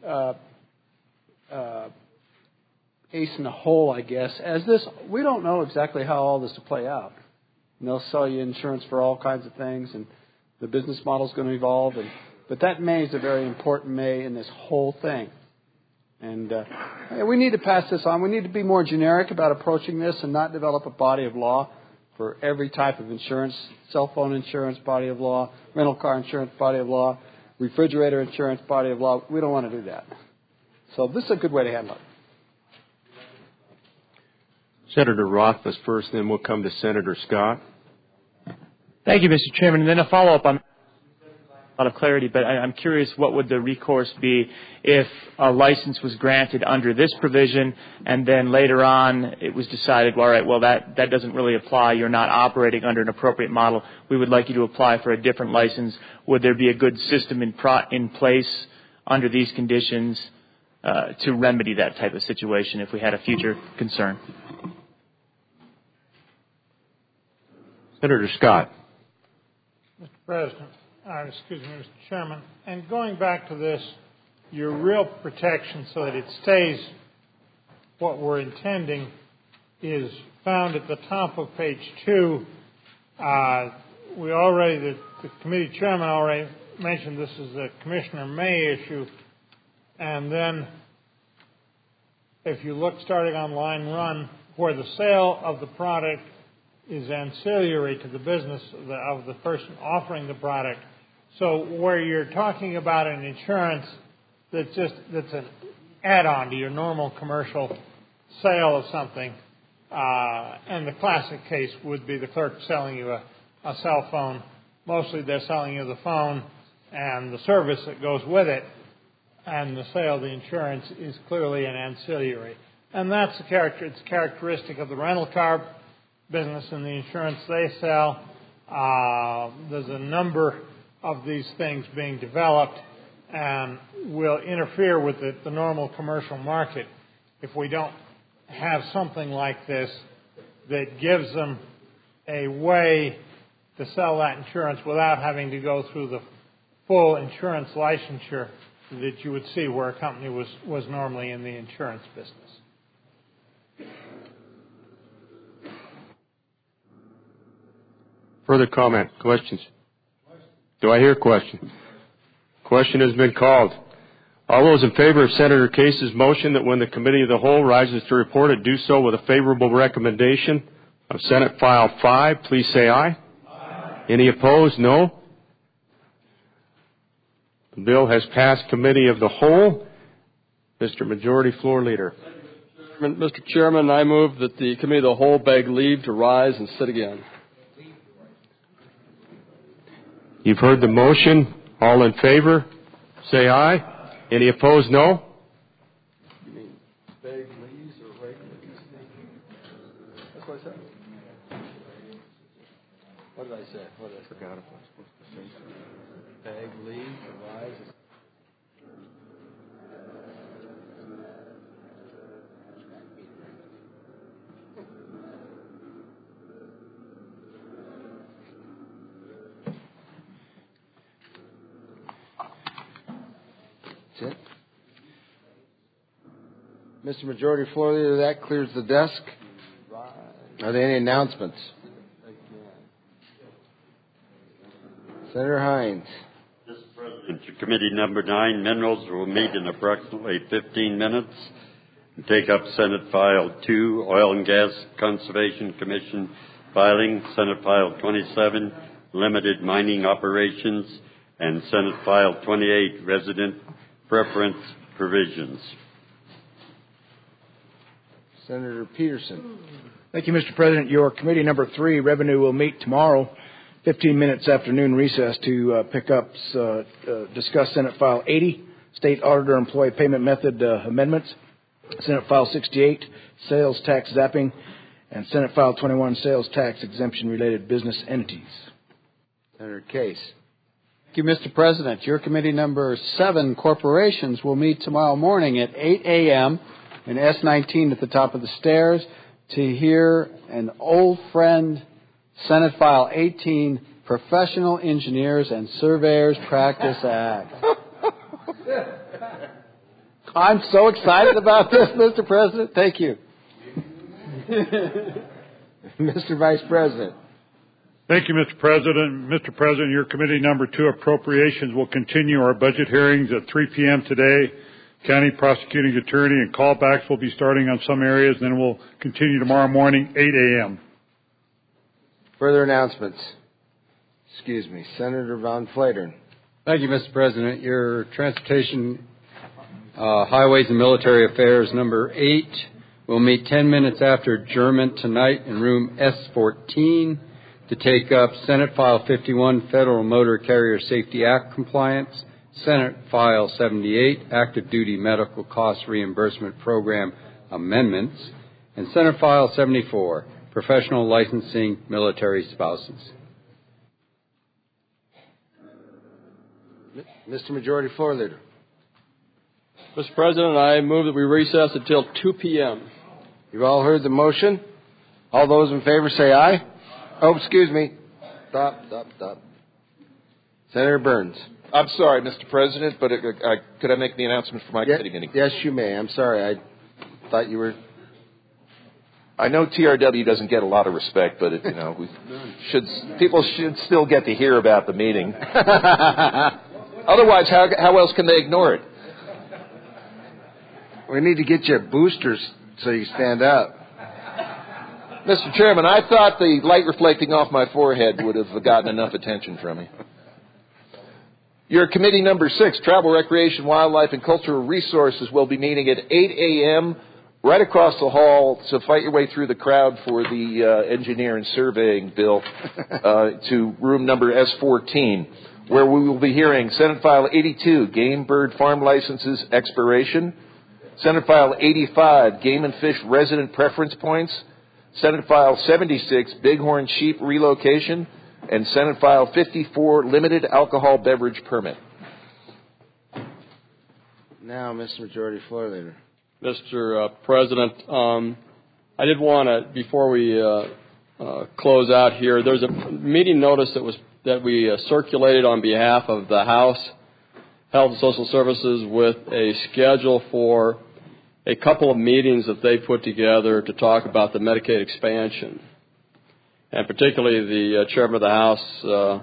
ace in the hole, I guess. As this, we don't know exactly how all this will play out. And they'll sell you insurance for all kinds of things, and the business model is going to evolve. But that may is a very important may in this whole thing. And we need to pass this on. We need to be more generic about approaching this and not develop a body of law for every type of insurance, cell phone insurance, body of law, rental car insurance, body of law, refrigerator insurance, body of law. We don't want to do that. So this is a good way to handle it. Senator Rothfuss first, then we'll come to Senator Scott. Thank you, Mr. Chairman. And then a follow-up on a lot of clarity, but I'm curious, what would the recourse be if a license was granted under this provision and then later on it was decided, well, all right, well, that doesn't really apply. You're not operating under an appropriate model. We would like you to apply for a different license. Would there be a good system in place under these conditions to remedy that type of situation if we had a future concern? Senator Scott. Mr. President, excuse me, Mr. Chairman, and going back to this, your real protection so that it stays what we're intending is found at the top of page 2. The committee chairman already mentioned this is a commissioner may issue, and then if you look starting on line 1, where the sale of the product is ancillary to the business of the person offering the product. So where you're talking about an insurance that's an add-on to your normal commercial sale of something, and the classic case would be the clerk selling you a cell phone. Mostly they're selling you the phone and the service that goes with it, and the sale of the insurance is clearly an ancillary. And that's it's characteristic of the rental car business and the insurance they sell. There's a number of these things being developed and will interfere with the normal commercial market if we don't have something like this that gives them a way to sell that insurance without having to go through the full insurance licensure that you would see where a company was normally in the insurance business. Further comment? Questions? Do I hear a question? Question has been called. All those in favor of Senator Case's motion that when the committee of the whole rises to report it, do so with a favorable recommendation of Senate File 5, please say aye. Aye. Any opposed? No. The bill has passed committee of the whole. Mr. Majority Floor Leader. Mr. Chairman, I move that the committee of the whole beg leave to rise and sit again. You've heard the motion. All in favor, say aye. Any opposed, no. You mean beg leaves or regular? That's what I said. What did I say? I forgot if I was supposed to say something. Beg leave or rise. That's it. Mr. Majority Floor Leader, that clears the desk. Are there any announcements? Senator Hines. Mr. President, Committee Number 9, Minerals, will meet in approximately 15 minutes and take up Senate File 2, Oil and Gas Conservation Commission filing, Senate File 27, limited mining operations, and Senate File 28, resident preference provisions. Senator Peterson. Thank you, Mr. President. Your committee number 3, Revenue, will meet tomorrow, 15 minutes after noon recess, to discuss Senate File 80, State Auditor Employee Payment Method Amendments, Senate File 68, Sales Tax Zapping, and Senate File 21, Sales Tax Exemption Related Business Entities. Senator Case. Thank you, Mr. President. Your committee number 7, Corporations, will meet tomorrow morning at 8 a.m. in S19 at the top of the stairs to hear an old friend, Senate File 18, Professional Engineers and Surveyors Practice Act. I'm so excited about this, Mr. President. Thank you. Mr. Vice President. Thank you, Mr. President. Mr. President, your committee number 2, Appropriations, will continue our budget hearings at 3 p.m. today. County Prosecuting Attorney and callbacks will be starting on some areas, then we'll continue tomorrow morning, 8 a.m. Further announcements. Excuse me. Senator Von Flatern. Thank you, Mr. President. Your Transportation, Highways and Military Affairs number 8 will meet 10 minutes after adjournment tonight in room S14 to take up Senate File 51, Federal Motor Carrier Safety Act compliance, Senate File 78, Active Duty Medical Cost Reimbursement Program amendments, and Senate File 74, Professional Licensing Military Spouses. Mr. Majority Floor Leader. Mr. President, I move that we recess until 2 p.m. You've all heard the motion. All those in favor say aye. Oh, excuse me. Stop. Senator Burns. I'm sorry, Mr. President, but could I make the announcement for my committee meeting? Yes, you may. I'm sorry. I thought you were... I know TRW doesn't get a lot of respect, but people should still get to hear about the meeting. Otherwise, how else can they ignore it? We need to get you boosters so you stand up. Mr. Chairman, I thought the light reflecting off my forehead would have gotten enough attention from me. Your committee number 6, Travel, Recreation, Wildlife, and Cultural Resources, will be meeting at 8 a.m. right across the hall, so fight your way through the crowd for the engineer and surveying bill to room number S14, where we will be hearing Senate File 82, Game Bird Farm Licenses Expiration, Senate File 85, Game and Fish Resident Preference Points, Senate File 76, Bighorn Sheep Relocation, and Senate File 54, Limited Alcohol Beverage Permit. Now, Mr. Majority Floor Leader. Mr. President, I did want to, before we close out here, there's a meeting notice that we circulated on behalf of the House Health and Social Services with a schedule for a couple of meetings that they put together to talk about the Medicaid expansion. And particularly the chairman of the House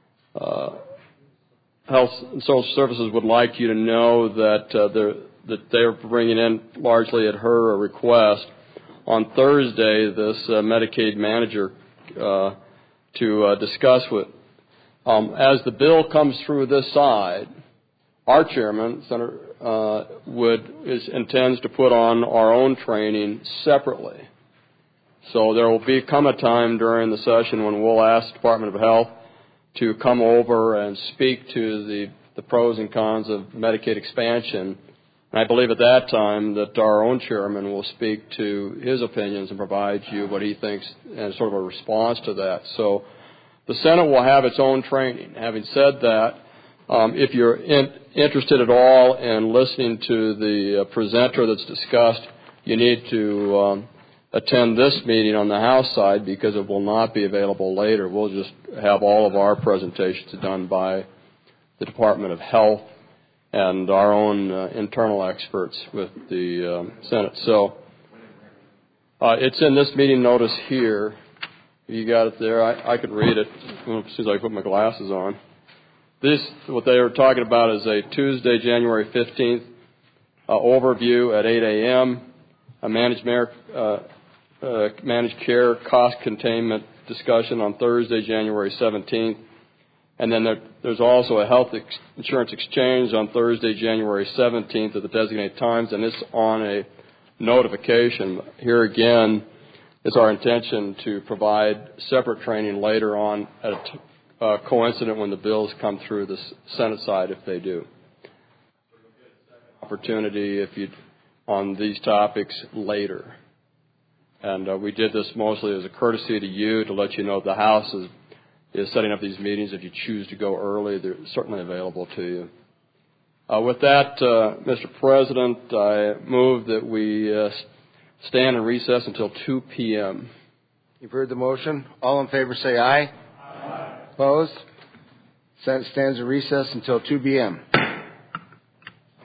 Health and Social Services would like you to know that they're bringing in, largely at her request, on Thursday this Medicaid manager to discuss with. As the bill comes through this side, our chairman, Senator, intends to put on our own training separately. So there will come a time during the session when we'll ask the Department of Health to come over and speak to the pros and cons of Medicaid expansion. And I believe at that time that our own chairman will speak to his opinions and provide you what he thinks and sort of a response to that. So the Senate will have its own training. Having said that, if you're interested at all in listening to the presenter that's discussed, you need to attend this meeting on the House side because it will not be available later. We'll just have all of our presentations done by the Department of Health and our own internal experts with the Senate. So it's in this meeting notice here. You got it there. I could read it as soon as I put my glasses on. What they are talking about is a Tuesday, January 15th overview at 8 a.m., a managed care cost containment discussion on Thursday, January 17th. And then there's also a health insurance exchange on Thursday, January 17th at the designated times, and it's on a notification. Here again, it's our intention to provide separate training later on at a coincident when the bills come through the Senate side, if they do. Opportunity on these topics later. And we did this mostly as a courtesy to you to let you know the House is setting up these meetings. If you choose to go early, they're certainly available to you. With that, Mr. President, I move that we stand in recess until 2 p.m. You've heard the motion. All in favor say aye. Aye. Opposed? Senate stands in recess until 2 p.m.